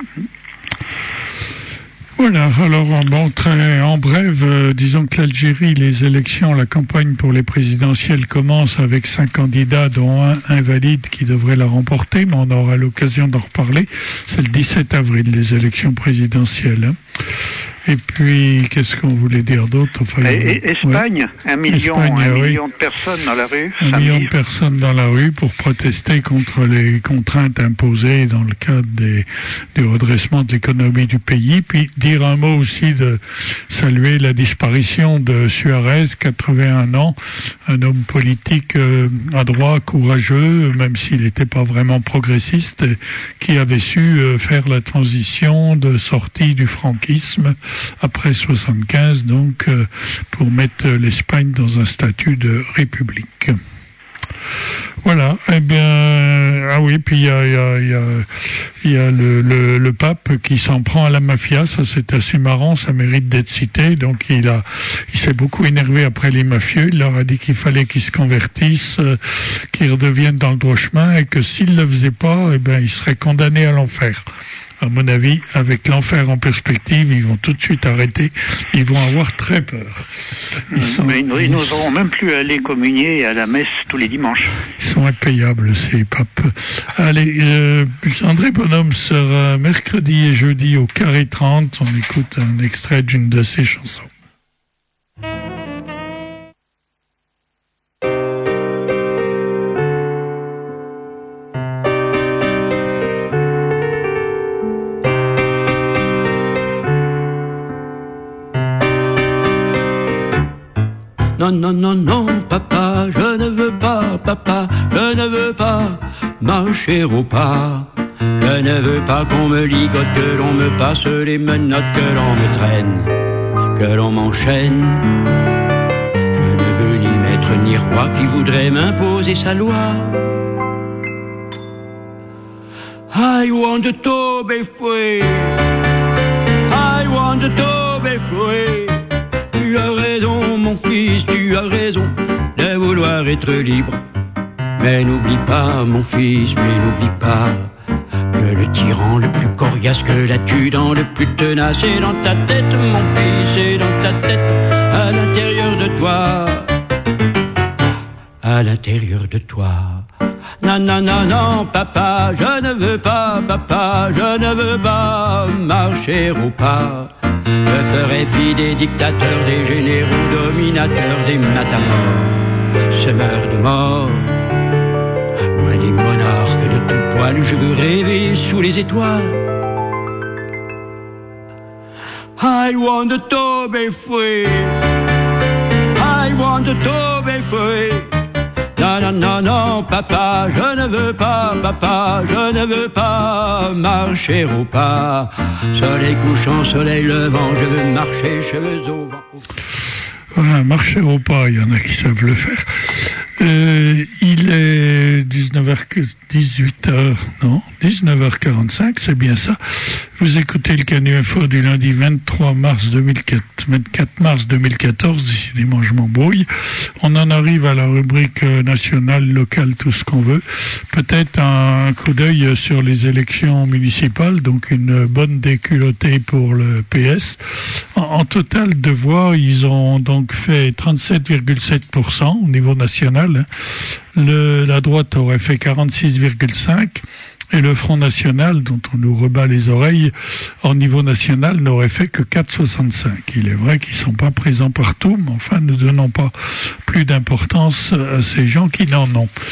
Voilà, alors bon, très en bref, euh, disons que l'Algérie, les élections, la campagne pour les présidentielles commence avec cinq candidats, dont un invalide qui devrait la remporter, mais on aura l'occasion d'en reparler. C'est le dix-sept avril, les élections présidentielles. Hein. Et puis, qu'est-ce qu'on voulait dire d'autre? Enfin, Et, Espagne, ouais. un million, Espagne, un oui. million de personnes dans la rue. Un samedi. million de personnes dans la rue pour protester contre les contraintes imposées dans le cadre des, du redressement de l'économie du pays. Puis dire un mot aussi de saluer la disparition de Suarez, quatre-vingt-un ans, un homme politique euh, adroit, courageux, même s'il n'était pas vraiment progressiste, qui avait su euh, faire la transition de sortie du franquisme après soixante-quinze, donc, euh, pour mettre l'Espagne dans un statut de république. Voilà, eh bien, ah oui, puis il y a, y a, y a, y a le, le, le pape qui s'en prend à la mafia, ça c'est assez marrant, ça mérite d'être cité, donc il a, il s'est beaucoup énervé après les mafieux, il leur a dit qu'il fallait qu'ils se convertissent, euh, qu'ils redeviennent dans le droit chemin, et que s'ils ne le faisaient pas, eh bien, ils seraient condamnés à l'enfer. À mon avis, avec l'enfer en perspective, ils vont tout de suite arrêter. Ils vont avoir très peur. Ils, sont... Mais ils n'oseront même plus aller communier à la messe tous les dimanches. Ils sont impayables, ces papes. Allez, euh, André Bonhomme sera mercredi et jeudi au Carré trente. On écoute un extrait d'une de ses chansons. Non, non, non, non, papa, je ne veux pas, papa, je ne veux pas marcher au pas. Je ne veux pas qu'on me ligote, que l'on me passe les menottes, que l'on me traîne, que l'on m'enchaîne. Je ne veux ni maître ni roi qui voudrait m'imposer sa loi. I want to be free, I want to be free. Tu as raison, mon fils, tu as raison de vouloir être libre. Mais n'oublie pas, mon fils, mais n'oublie pas que le tyran le plus coriace, que l'adjudant le plus tenace est dans ta tête, mon fils, est dans ta tête, à l'intérieur de toi, à l'intérieur de toi. Non, non, non, non, papa, je ne veux pas, papa, je ne veux pas marcher au pas. Je ferai fi des dictateurs, des généraux dominateurs, des matamores, semeurs de mort. Loin des monarques de tout poil, je veux rêver sous les étoiles. I want to be free, I want to be free. Non, non, non, non, papa, je ne veux pas, papa, je ne veux pas marcher au pas. Soleil couchant, soleil levant, je veux marcher, cheveux au vent. Voilà, marcher au pas, il y en a qui savent le faire. Euh, il est dix-neuf heures dix-huit, non, dix-neuf heures quarante-cinq, c'est bien ça. Vous écoutez le Canu Info du lundi vingt-trois mars deux mille quatre, vingt-quatre mars deux mille quatorze, décidément je m'embrouille. On en arrive à la rubrique nationale, locale, tout ce qu'on veut. Peut-être un coup d'œil sur les élections municipales, donc une bonne déculottée pour le P S. En, en total de voix, ils ont donc fait trente-sept virgule sept pour cent au niveau national. Le, la droite aurait fait quarante-six virgule cinq et le Front National, dont on nous rebat les oreilles, au niveau national, n'aurait fait que quatre virgule soixante-cinq. Il est vrai qu'ils ne sont pas présents partout, mais enfin, ne donnons pas plus d'importance à ces gens qui n'en ont.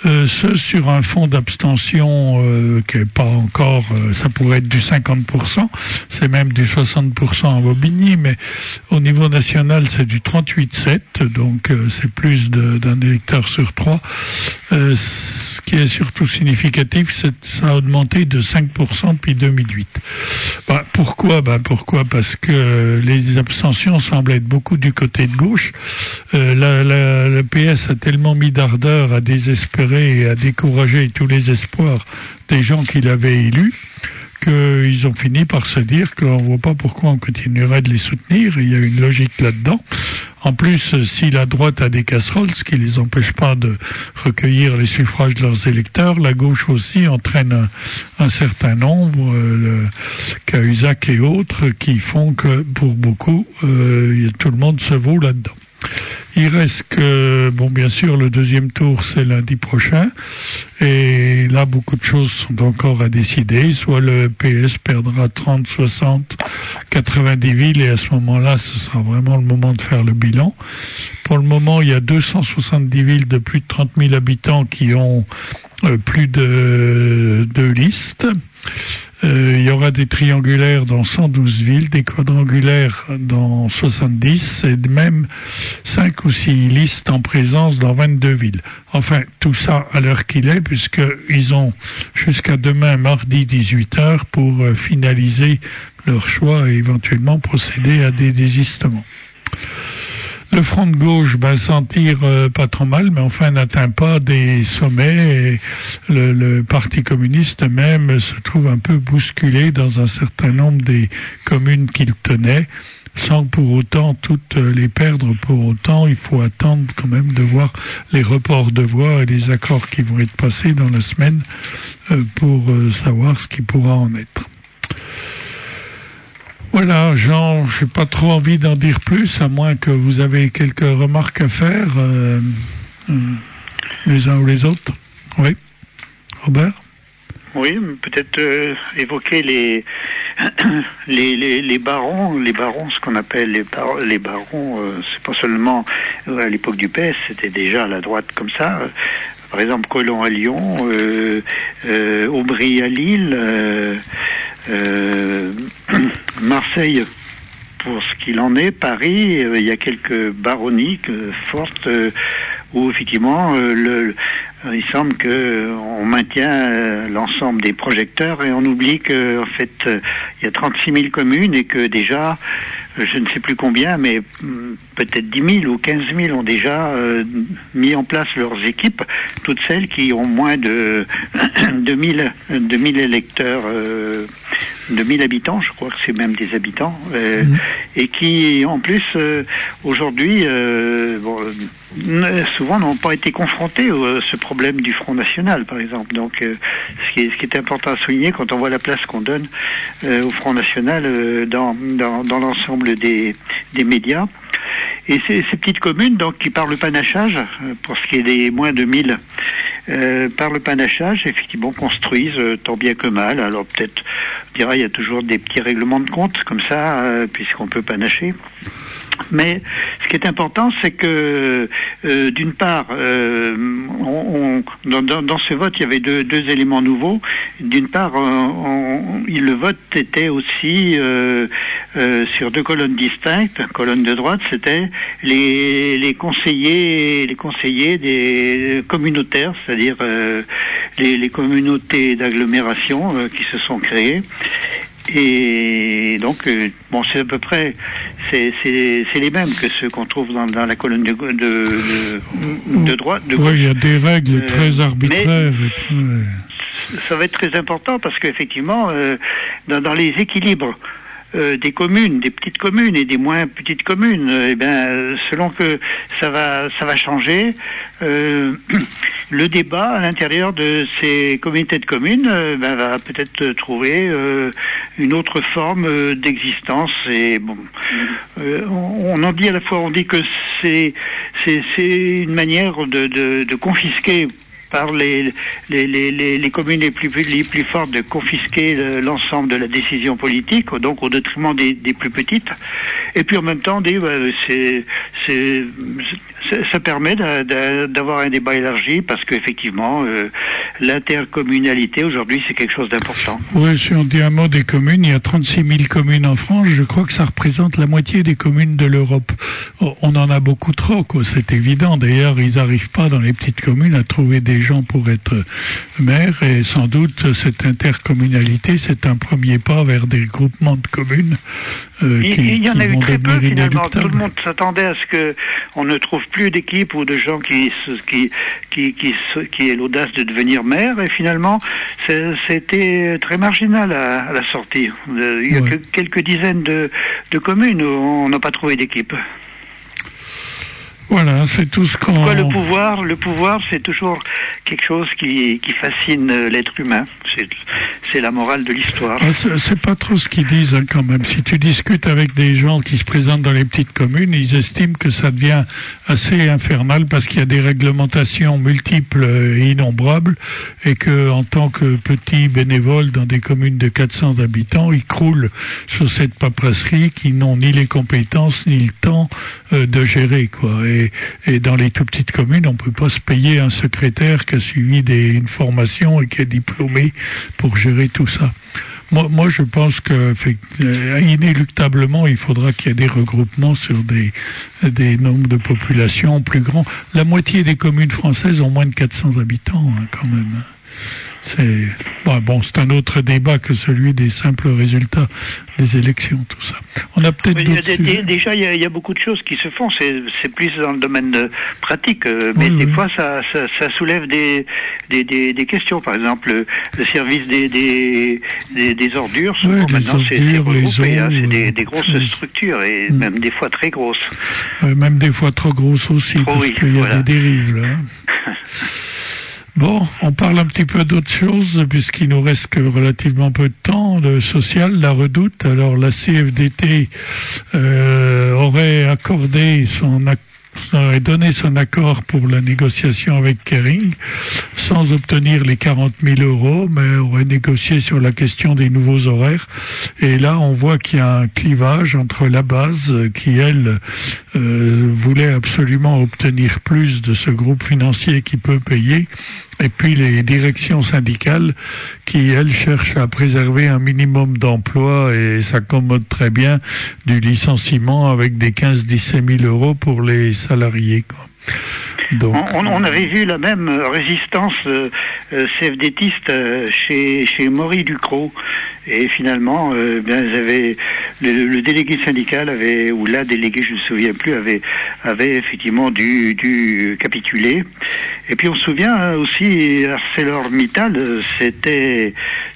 Euh, ce sur un fonds d'abstention euh, qui est pas encore, euh, ça pourrait être du cinquante pour cent, c'est même du soixante pour cent à Bobigny, mais au niveau national c'est du trente-huit virgule sept, donc euh, c'est plus de, d'un électeur sur trois. Euh, ce qui est surtout significatif, c'est que ça a augmenté de cinq pour cent depuis deux mille huit. Ben, pourquoi ben, Pourquoi Parce que les abstentions semblent être beaucoup du côté de gauche. Euh, la, la, le P S a tellement mis d'ardeur à désespérer et à décourager tous les espoirs des gens qui l'avaient élu qu'ils ont fini par se dire qu'on ne voit pas pourquoi on continuerait de les soutenir. Il y a une logique là-dedans. En plus, si la droite a des casseroles, ce qui ne les empêche pas de recueillir les suffrages de leurs électeurs, la gauche aussi entraîne un, un certain nombre, euh, le Cahuzac et autres, qui font que, pour beaucoup, euh, tout le monde se vaut là-dedans. Il reste que, bon, bien sûr, le deuxième tour, c'est lundi prochain. Et là, beaucoup de choses sont encore à décider. Soit le P S perdra trente, soixante, quatre-vingt-dix villes, et à ce moment-là, ce sera vraiment le moment de faire le bilan. Pour le moment, il y a deux cent soixante-dix villes de plus de trente mille habitants qui ont euh, plus de deux listes. Euh, il y aura des triangulaires dans cent douze villes, des quadrangulaires dans soixante-dix, et même cinq ou six listes en présence dans vingt-deux villes. Enfin, tout ça à l'heure qu'il est, puisqu'ils ont jusqu'à demain, mardi, dix-huit heures, pour euh, finaliser leur choix et éventuellement procéder à des désistements. Le front de gauche, ben, s'en tire euh, pas trop mal, mais enfin n'atteint pas des sommets. Et le, le Parti communiste même se trouve un peu bousculé dans un certain nombre des communes qu'il tenait, sans pour autant toutes les perdre. Pour autant, il faut attendre quand même de voir les reports de voix et les accords qui vont être passés dans la semaine euh, pour euh, savoir ce qui pourra en être. Voilà, Jean, je n'ai pas trop envie d'en dire plus, à moins que vous avez quelques remarques à faire, euh, euh, les uns ou les autres. Oui, Robert ? Oui, peut-être euh, évoquer les, les, les, les barons, les barons, ce qu'on appelle les, bar- les barons, euh, c'est pas seulement euh, à l'époque du P S, c'était déjà à la droite comme ça. Euh, par exemple, Colomb à Lyon, euh, euh, Aubry à Lille, euh, euh, Marseille, pour ce qu'il en est, Paris, euh, il y a quelques baronnies euh, fortes euh, où effectivement euh, le, il semble que on maintient euh, l'ensemble des projecteurs et on oublie que en fait euh, il y a trente-six mille communes et que déjà euh, je ne sais plus combien, mais hum, peut-être dix mille ou quinze mille ont déjà euh, mis en place leurs équipes, toutes celles qui ont moins de deux mille électeurs, euh, deux mille habitants, je crois que c'est même des habitants, euh, mmh. et qui en plus euh, aujourd'hui euh, bon, souvent n'ont pas été confrontés à ce problème du Front National, par exemple. Donc, euh, ce, qui est, ce qui est important à souligner quand on voit la place qu'on donne euh, au Front National euh, dans, dans, dans l'ensemble des, des médias. Et ces, ces petites communes, donc, qui par le panachage, pour ce qui est des moins de mille, euh, par le panachage, effectivement, construisent euh, tant bien que mal. Alors peut-être, on dira, il y a toujours des petits règlements de compte comme ça, euh, puisqu'on peut panacher. Mais ce qui est important, c'est que euh, d'une part, euh, on, on, dans, dans ce vote, il y avait deux, deux éléments nouveaux. D'une part, on, on, le vote était aussi euh, euh, sur deux colonnes distinctes. Colonne de droite, c'était les, les conseillers, les conseillers des communautaires, c'est-à-dire euh, les, les communautés d'agglomération euh, qui se sont créées. Et donc, euh, bon, c'est à peu près, c'est, c'est, c'est les mêmes que ceux qu'on trouve dans, dans la colonne de, de, de, de droite. Oui, il y a des règles euh, très arbitraires. Mais, et ça va être très important parce qu'effectivement, euh, dans, dans les équilibres euh, des communes, des petites communes et des moins petites communes, euh, eh bien, selon que ça va, ça va changer. Euh, le débat à l'intérieur de ces communautés de communes euh, ben, va peut-être trouver euh, une autre forme euh, d'existence. Et bon, euh, on, on en dit à la fois, on dit que c'est c'est, c'est une manière de, de, de confisquer par les, les, les, les, les communes les plus, les plus fortes de confisquer l'ensemble de la décision politique, donc au détriment des, des plus petites. Et puis en même temps, des, bah, c'est, c'est, ça, ça permet de, de, d'avoir un débat élargi parce qu'effectivement, euh, l'intercommunalité aujourd'hui, c'est quelque chose d'important. Oui, si on dit un mot des communes, il y a trente-six mille communes en France. Je crois que ça représente la moitié des communes de l'Europe. On en a beaucoup trop, quoi. C'est évident. D'ailleurs, ils n'arrivent pas dans les petites communes à trouver des gens pour être maire. Et sans doute, cette intercommunalité, c'est un premier pas vers des groupements de communes. Euh, il, qui, il y en a eu très peu finalement. Tout le monde inéluctables. s'attendait à ce que on ne trouve plus d'équipe ou de gens qui qui qui qui, qui aient l'audace de devenir maire. Et finalement, c'est, c'était très marginal à, à la sortie. Il y a Ouais. que quelques dizaines de, de communes où on n'a pas trouvé d'équipe. Voilà, c'est tout ce qu'on... Quoi, le pouvoir, le pouvoir, c'est toujours quelque chose qui, qui fascine l'être humain. C'est, c'est la morale de l'histoire. Ah, c'est, c'est pas trop ce qu'ils disent, hein, quand même. Si tu discutes avec des gens qui se présentent dans les petites communes, ils estiment que ça devient assez infernal parce qu'il y a des réglementations multiples et innombrables et que, en tant que petit bénévole dans des communes de quatre cents habitants, ils croulent sur cette paperasserie qui n'ont ni les compétences ni le temps euh, de gérer, quoi. Et Et, et dans les tout petites communes, on ne peut pas se payer un secrétaire qui a suivi des, une formation et qui est diplômé pour gérer tout ça. Moi, moi je pense que fait, inéluctablement, il faudra qu'il y ait des regroupements sur des, des nombres de population plus grands. La moitié des communes françaises ont moins de quatre cents habitants, hein, quand même. C'est bon, bon, c'est un autre débat que celui des simples résultats des élections, tout ça. On a peut-être Oui, d'autres il y a des- sujets. déjà, il y, a, il y a beaucoup de choses qui se font. C'est, c'est plus dans le domaine de pratique, euh, mais Oui, des oui. fois, ça, ça, ça soulève des, des, des, des questions. Par exemple, le, le service des, des, des, des ordures, souvent, Oui, les maintenant, c'est, c'est ordures, les regroupé. Hein, eaux, c'est des, euh, des grosses oui. structures et Mm. même des fois très grosses. Euh, même des fois trop grosses aussi, Trop, parce oui, qu'il y a voilà. des dérives, là. hein. Bon, on parle un petit peu d'autre chose, puisqu'il nous reste que relativement peu de temps. Le social, la Redoute. Alors, la C F D T euh, aurait accordé son ac- aurait donné son accord pour la négociation avec Kering, sans obtenir les quarante mille euros, mais aurait négocié sur la question des nouveaux horaires. Et là, on voit qu'il y a un clivage entre la base, euh, qui, elle, euh, voulait absolument obtenir plus de ce groupe financier qui peut payer, et puis les directions syndicales qui, elles, cherchent à préserver un minimum d'emplois et s'accommodent très bien du licenciement avec des quinze à dix-sept mille euros pour les salariés, quoi. Donc, On, on avait vu la même résistance euh, euh, CFDTiste euh, chez, chez Maury Ducrot. Et finalement, euh, bien, ils avaient, le, le délégué syndical avait, ou la déléguée, je ne me souviens plus, avait, avait effectivement dû, dû capituler. Et puis on se souvient hein, aussi, ArcelorMittal, euh, c'était,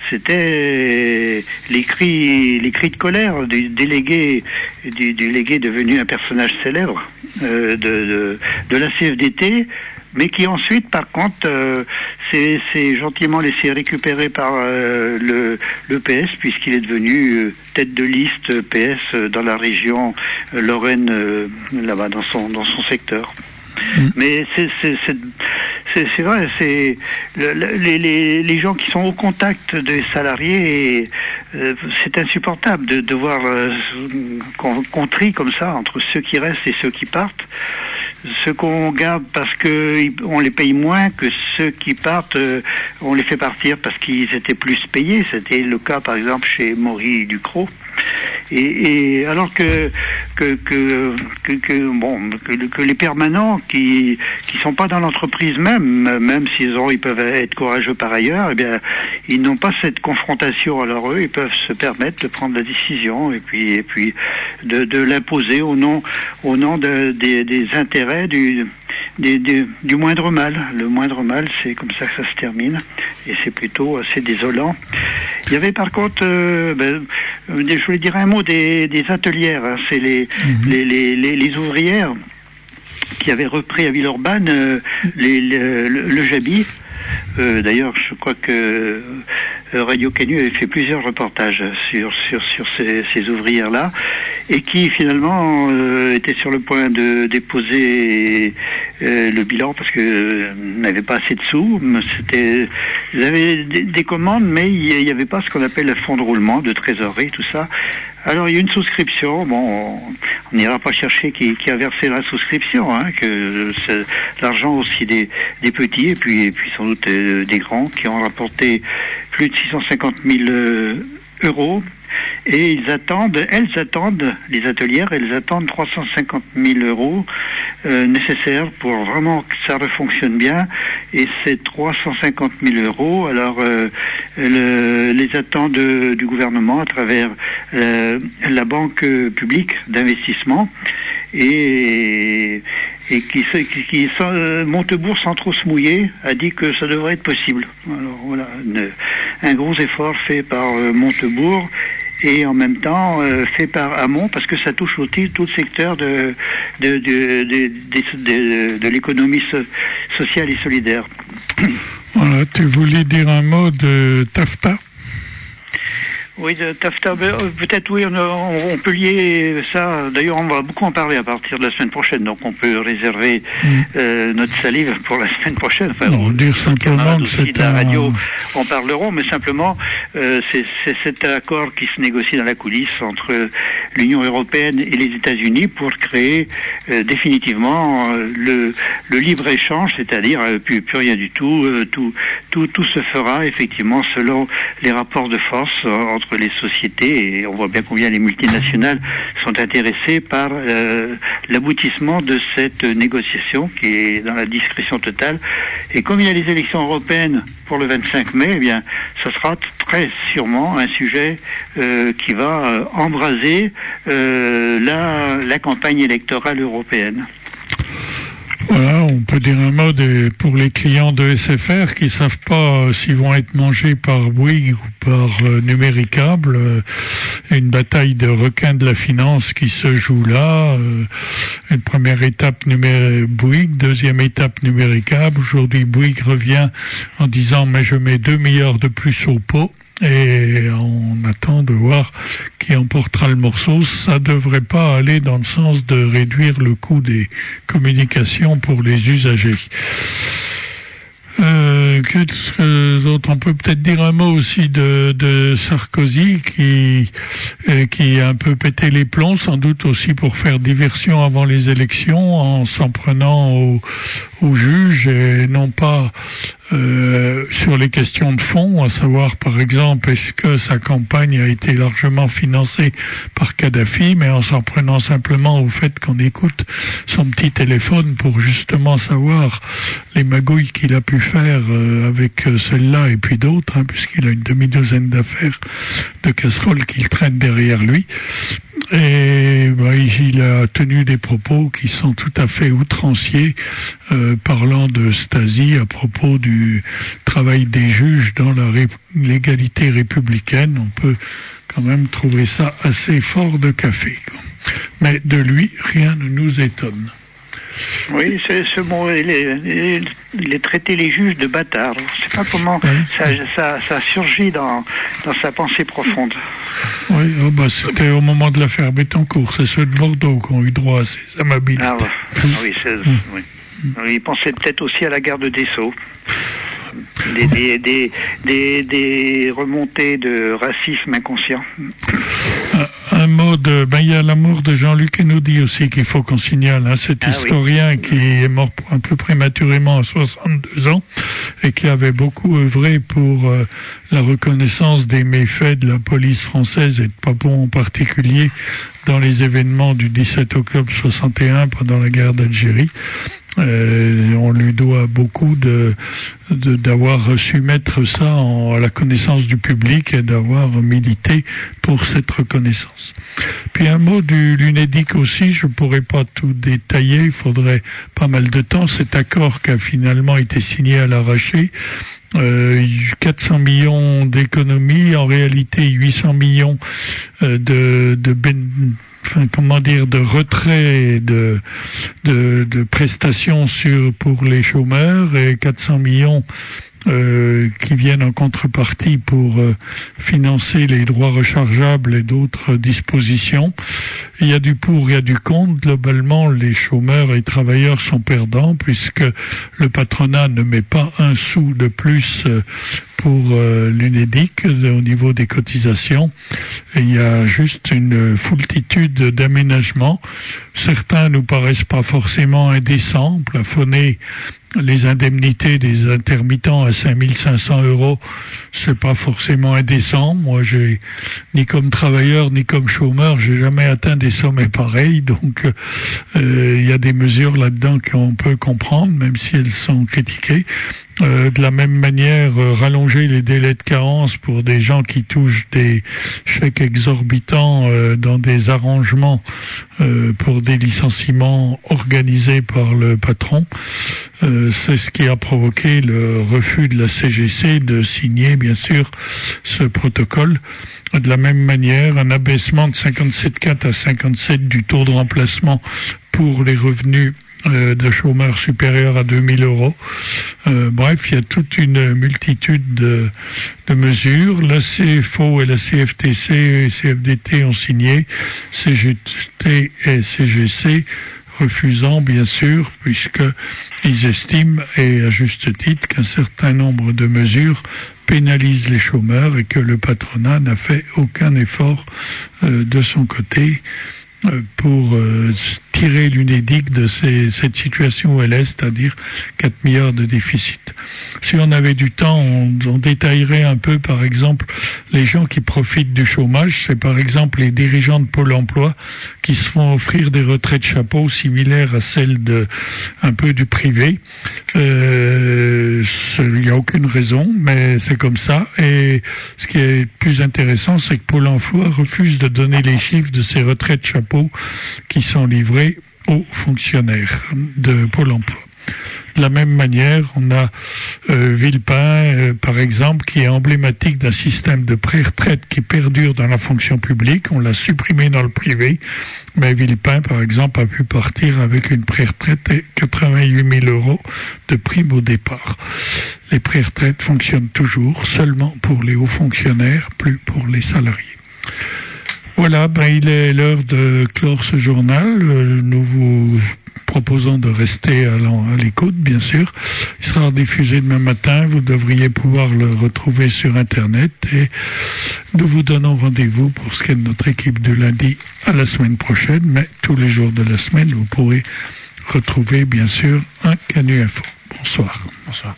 c'était les cris, les cris de colère du délégué, du délégué devenu un personnage célèbre euh, de, de, de la C F D T. Mais qui ensuite, par contre, euh, s'est, s'est gentiment laissé récupérer par euh, le, le P S, puisqu'il est devenu euh, tête de liste P S euh, dans la région euh, Lorraine, euh, là-bas, dans son, dans son secteur. Mmh. Mais c'est, c'est, c'est, c'est, c'est vrai, c'est le, le, les, les, les gens qui sont au contact des salariés, et, euh, c'est insupportable de, de voir euh, qu'on, qu'on trie comme ça entre ceux qui restent et ceux qui partent. Ceux qu'on garde parce que on les paye moins que ceux qui partent, euh, on les fait partir parce qu'ils étaient plus payés. C'était le cas, par exemple, chez Maury Ducrot. Et, et alors que que que, que, que bon que, que les permanents qui qui sont pas dans l'entreprise même, même s'ils ont ils peuvent être courageux par ailleurs, eh bien ils n'ont pas cette confrontation. Alors eux, ils peuvent se permettre de prendre la décision et puis et puis de, de l'imposer au nom au nom de, des, des intérêts du Des, des, du moindre mal. Le moindre mal, c'est comme ça que ça se termine, et c'est plutôt assez désolant. Il y avait par contre, euh, ben, je voulais dire un mot des, des atelières. Hein. C'est les, mmh. les, les, les, les ouvrières qui avaient repris à Villeurbanne euh, les, le, le, le Jabi. Euh, d'ailleurs, je crois que euh, Radio Canu avait fait plusieurs reportages sur sur sur ces, ces ouvrières-là, et qui finalement euh, étaient sur le point de déposer euh, le bilan parce que euh, n'avaient pas assez de sous. C'était, ils avaient des, des commandes, mais il n'y avait pas ce qu'on appelle le fonds de roulement, de trésorerie, tout ça. Alors il y a une souscription, bon, on n'ira pas chercher qui, qui a versé la souscription, hein, que c'est l'argent aussi des, des petits et puis, et puis sans doute euh, des grands qui ont rapporté plus de six cent cinquante mille euh, euros. Et ils attendent, elles attendent, les atelières, elles attendent trois cent cinquante mille euros euh, nécessaires pour vraiment que ça refonctionne bien. Et ces trois cent cinquante mille euros, alors euh, le, les attendent de, du gouvernement à travers euh, la banque publique d'investissement et, et qui, qui, qui euh, Montebourg, sans trop se mouiller, a dit que ça devrait être possible. Alors voilà, une, un gros effort fait par euh, Montebourg. Et en même temps euh, fait par Hamon, parce que ça touche aussi tout le secteur de de de de, de, de, de l'économie so, sociale et solidaire. Voilà, tu voulais dire un mot de TAFTA? Oui, de TAFTA, peut-être oui, on, on peut lier ça. D'ailleurs, on va beaucoup en parler à partir de la semaine prochaine, donc on peut réserver mmh. euh, notre salive pour la semaine prochaine. Enfin, non, dire simplement que c'est de la radio en parleront, mais simplement euh, c'est, c'est cet accord qui se négocie dans la coulisse entre l'Union européenne et les États-Unis pour créer euh, définitivement euh, le, le libre-échange, c'est-à-dire euh, plus, plus rien du tout, euh, tout, tout, tout se fera effectivement selon les rapports de force euh, entre les sociétés, et on voit bien combien les multinationales sont intéressées par euh, l'aboutissement de cette négociation qui est dans la discrétion totale. Et comme il y a les élections européennes pour le vingt-cinq mai, eh bien, ça sera très sûrement un sujet euh, qui va euh, embraser euh, la, la campagne électorale européenne. Voilà, on peut dire un mot de, pour les clients de S F R qui savent pas euh, s'ils vont être mangés par Bouygues ou par euh, Numéricable. Euh, une bataille de requins de la finance qui se joue là. Euh, une première étape numé- Bouygues, deuxième étape Numéricable. Aujourd'hui, Bouygues revient en disant mais je mets deux milliards de plus au pot. Et on attend de voir qui emportera le morceau. Ça devrait pas aller dans le sens de réduire le coût des communications pour les usagers. Euh, qu'est-ce que d'autre? On peut peut-être dire un mot aussi de, de Sarkozy qui, euh, qui a un peu pété les plombs, sans doute aussi pour faire diversion avant les élections, en s'en prenant aux au juges et non pas euh, sur les questions de fond, à savoir par exemple est-ce que sa campagne a été largement financée par Kadhafi, mais en s'en prenant simplement au fait qu'on écoute son petit téléphone pour justement savoir les magouilles qu'il a pu faire euh, avec celle-là et puis d'autres, hein, puisqu'il a une demi-douzaine d'affaires de casseroles qu'il traîne derrière lui. Et bah, il a tenu des propos qui sont tout à fait outranciers, euh, parlant de Stasi à propos du travail des juges dans la ré- l'égalité républicaine. On peut quand même trouver ça assez fort de café, quoi. Mais de lui, rien ne nous étonne. Oui, c'est ce mot, il est, il est traité les juges de bâtards. Je ne sais pas comment oui. ça, ça, ça surgit dans, dans sa pensée profonde. Oui, oh bah, c'était au moment de l'affaire Bettencourt, c'est ceux de Bordeaux qui ont eu droit à ces amabilités. Ah, ouais. oui, c'est, mmh. oui. Il pensait peut-être aussi à la garde des Sceaux. Des, des, des, des, des remontées de racisme inconscient. Un mot de, ben il y a l'amour de Jean-Luc Hénaudy aussi qu'il faut qu'on signale, hein, cet ah, historien oui. qui est mort un peu prématurément à soixante-deux ans et qui avait beaucoup œuvré pour euh, la reconnaissance des méfaits de la police française et de Papon en particulier dans les événements du dix-sept octobre soixante et un pendant la guerre d'Algérie. Euh, on lui doit beaucoup de, de d'avoir su mettre ça en, à la connaissance du public et d'avoir milité pour cette reconnaissance. Puis un mot du l'UNEDIC aussi, je pourrais pas tout détailler, il faudrait pas mal de temps. Cet accord qui a finalement été signé à l'arraché, euh, quatre cents millions d'économies, en réalité huit cents millions euh, de, de ben, Enfin, comment dire, de retrait de, de, de prestations sur, pour les chômeurs et quatre cents millions euh, qui viennent en contrepartie pour euh, financer les droits rechargeables et d'autres dispositions. Il y a du pour, il y a du contre. Globalement, les chômeurs et travailleurs sont perdants puisque le patronat ne met pas un sou de plus euh, pour euh, l'UNEDIC au niveau des cotisations. Et il y a juste une foultitude d'aménagements. Certains nous paraissent pas forcément indécents. Plafonner les indemnités des intermittents à cinq mille cinq cents euros, c'est pas forcément indécent. Moi, j'ai, ni comme travailleur, ni comme chômeur, j'ai jamais atteint des sommets pareils. Donc, euh, il y a des mesures là-dedans qu'on peut comprendre, même si elles sont critiquées. Euh, de la même manière, euh, rallonger les délais de carence pour des gens qui touchent des chèques exorbitants euh, dans des arrangements euh, pour des licenciements organisés par le patron, euh, c'est ce qui a provoqué le refus de la C G C de signer, bien sûr, ce protocole. De la même manière, un abaissement de cinquante-sept virgule quatre à cinquante-sept du taux de remplacement pour les revenus Euh, de chômeurs supérieurs à deux mille euros. Euh, bref, il y a toute une multitude de, de mesures. La C F O et la C F T C et C F D T ont signé, C G T et C G C refusant, bien sûr, puisqu'ils estiment, et à juste titre, qu'un certain nombre de mesures pénalisent les chômeurs et que le patronat n'a fait aucun effort euh, de son côté pour euh, tirer l'UNEDIC de ces, cette situation où elle est, c'est-à-dire quatre milliards de déficit. Si on avait du temps, on, on détaillerait un peu, par exemple, les gens qui profitent du chômage. C'est par exemple les dirigeants de Pôle emploi qui se font offrir des retraites chapeau similaires à celles de un peu du privé. Euh, il n'y a aucune raison, mais c'est comme ça. Et ce qui est plus intéressant, c'est que Pôle emploi refuse de donner les chiffres de ces retraites chapeau qui sont livrés aux fonctionnaires de Pôle emploi. De la même manière, on a euh, Villepin, euh, par exemple, qui est emblématique d'un système de pré-retraite qui perdure dans la fonction publique. On l'a supprimé dans le privé, mais Villepin, par exemple, a pu partir avec une pré-retraite et quatre-vingt-huit mille euros de prime au départ. Les pré-retraites fonctionnent toujours, seulement pour les hauts fonctionnaires, plus pour les salariés. Voilà, ben il est l'heure de clore ce journal. Nous vous proposons de rester à l'écoute, bien sûr. Il sera diffusé demain matin. Vous devriez pouvoir le retrouver sur Internet. Et nous vous donnons rendez-vous pour ce qui est de notre équipe du lundi à la semaine prochaine. Mais tous les jours de la semaine, vous pourrez retrouver, bien sûr, un Canu Info. Bonsoir. Bonsoir.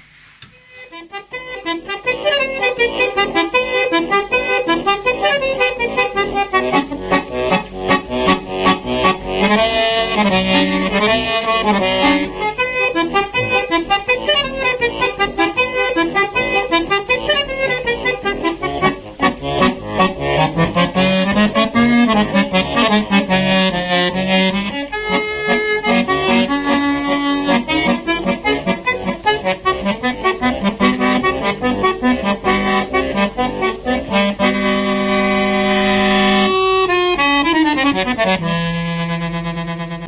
Thank you.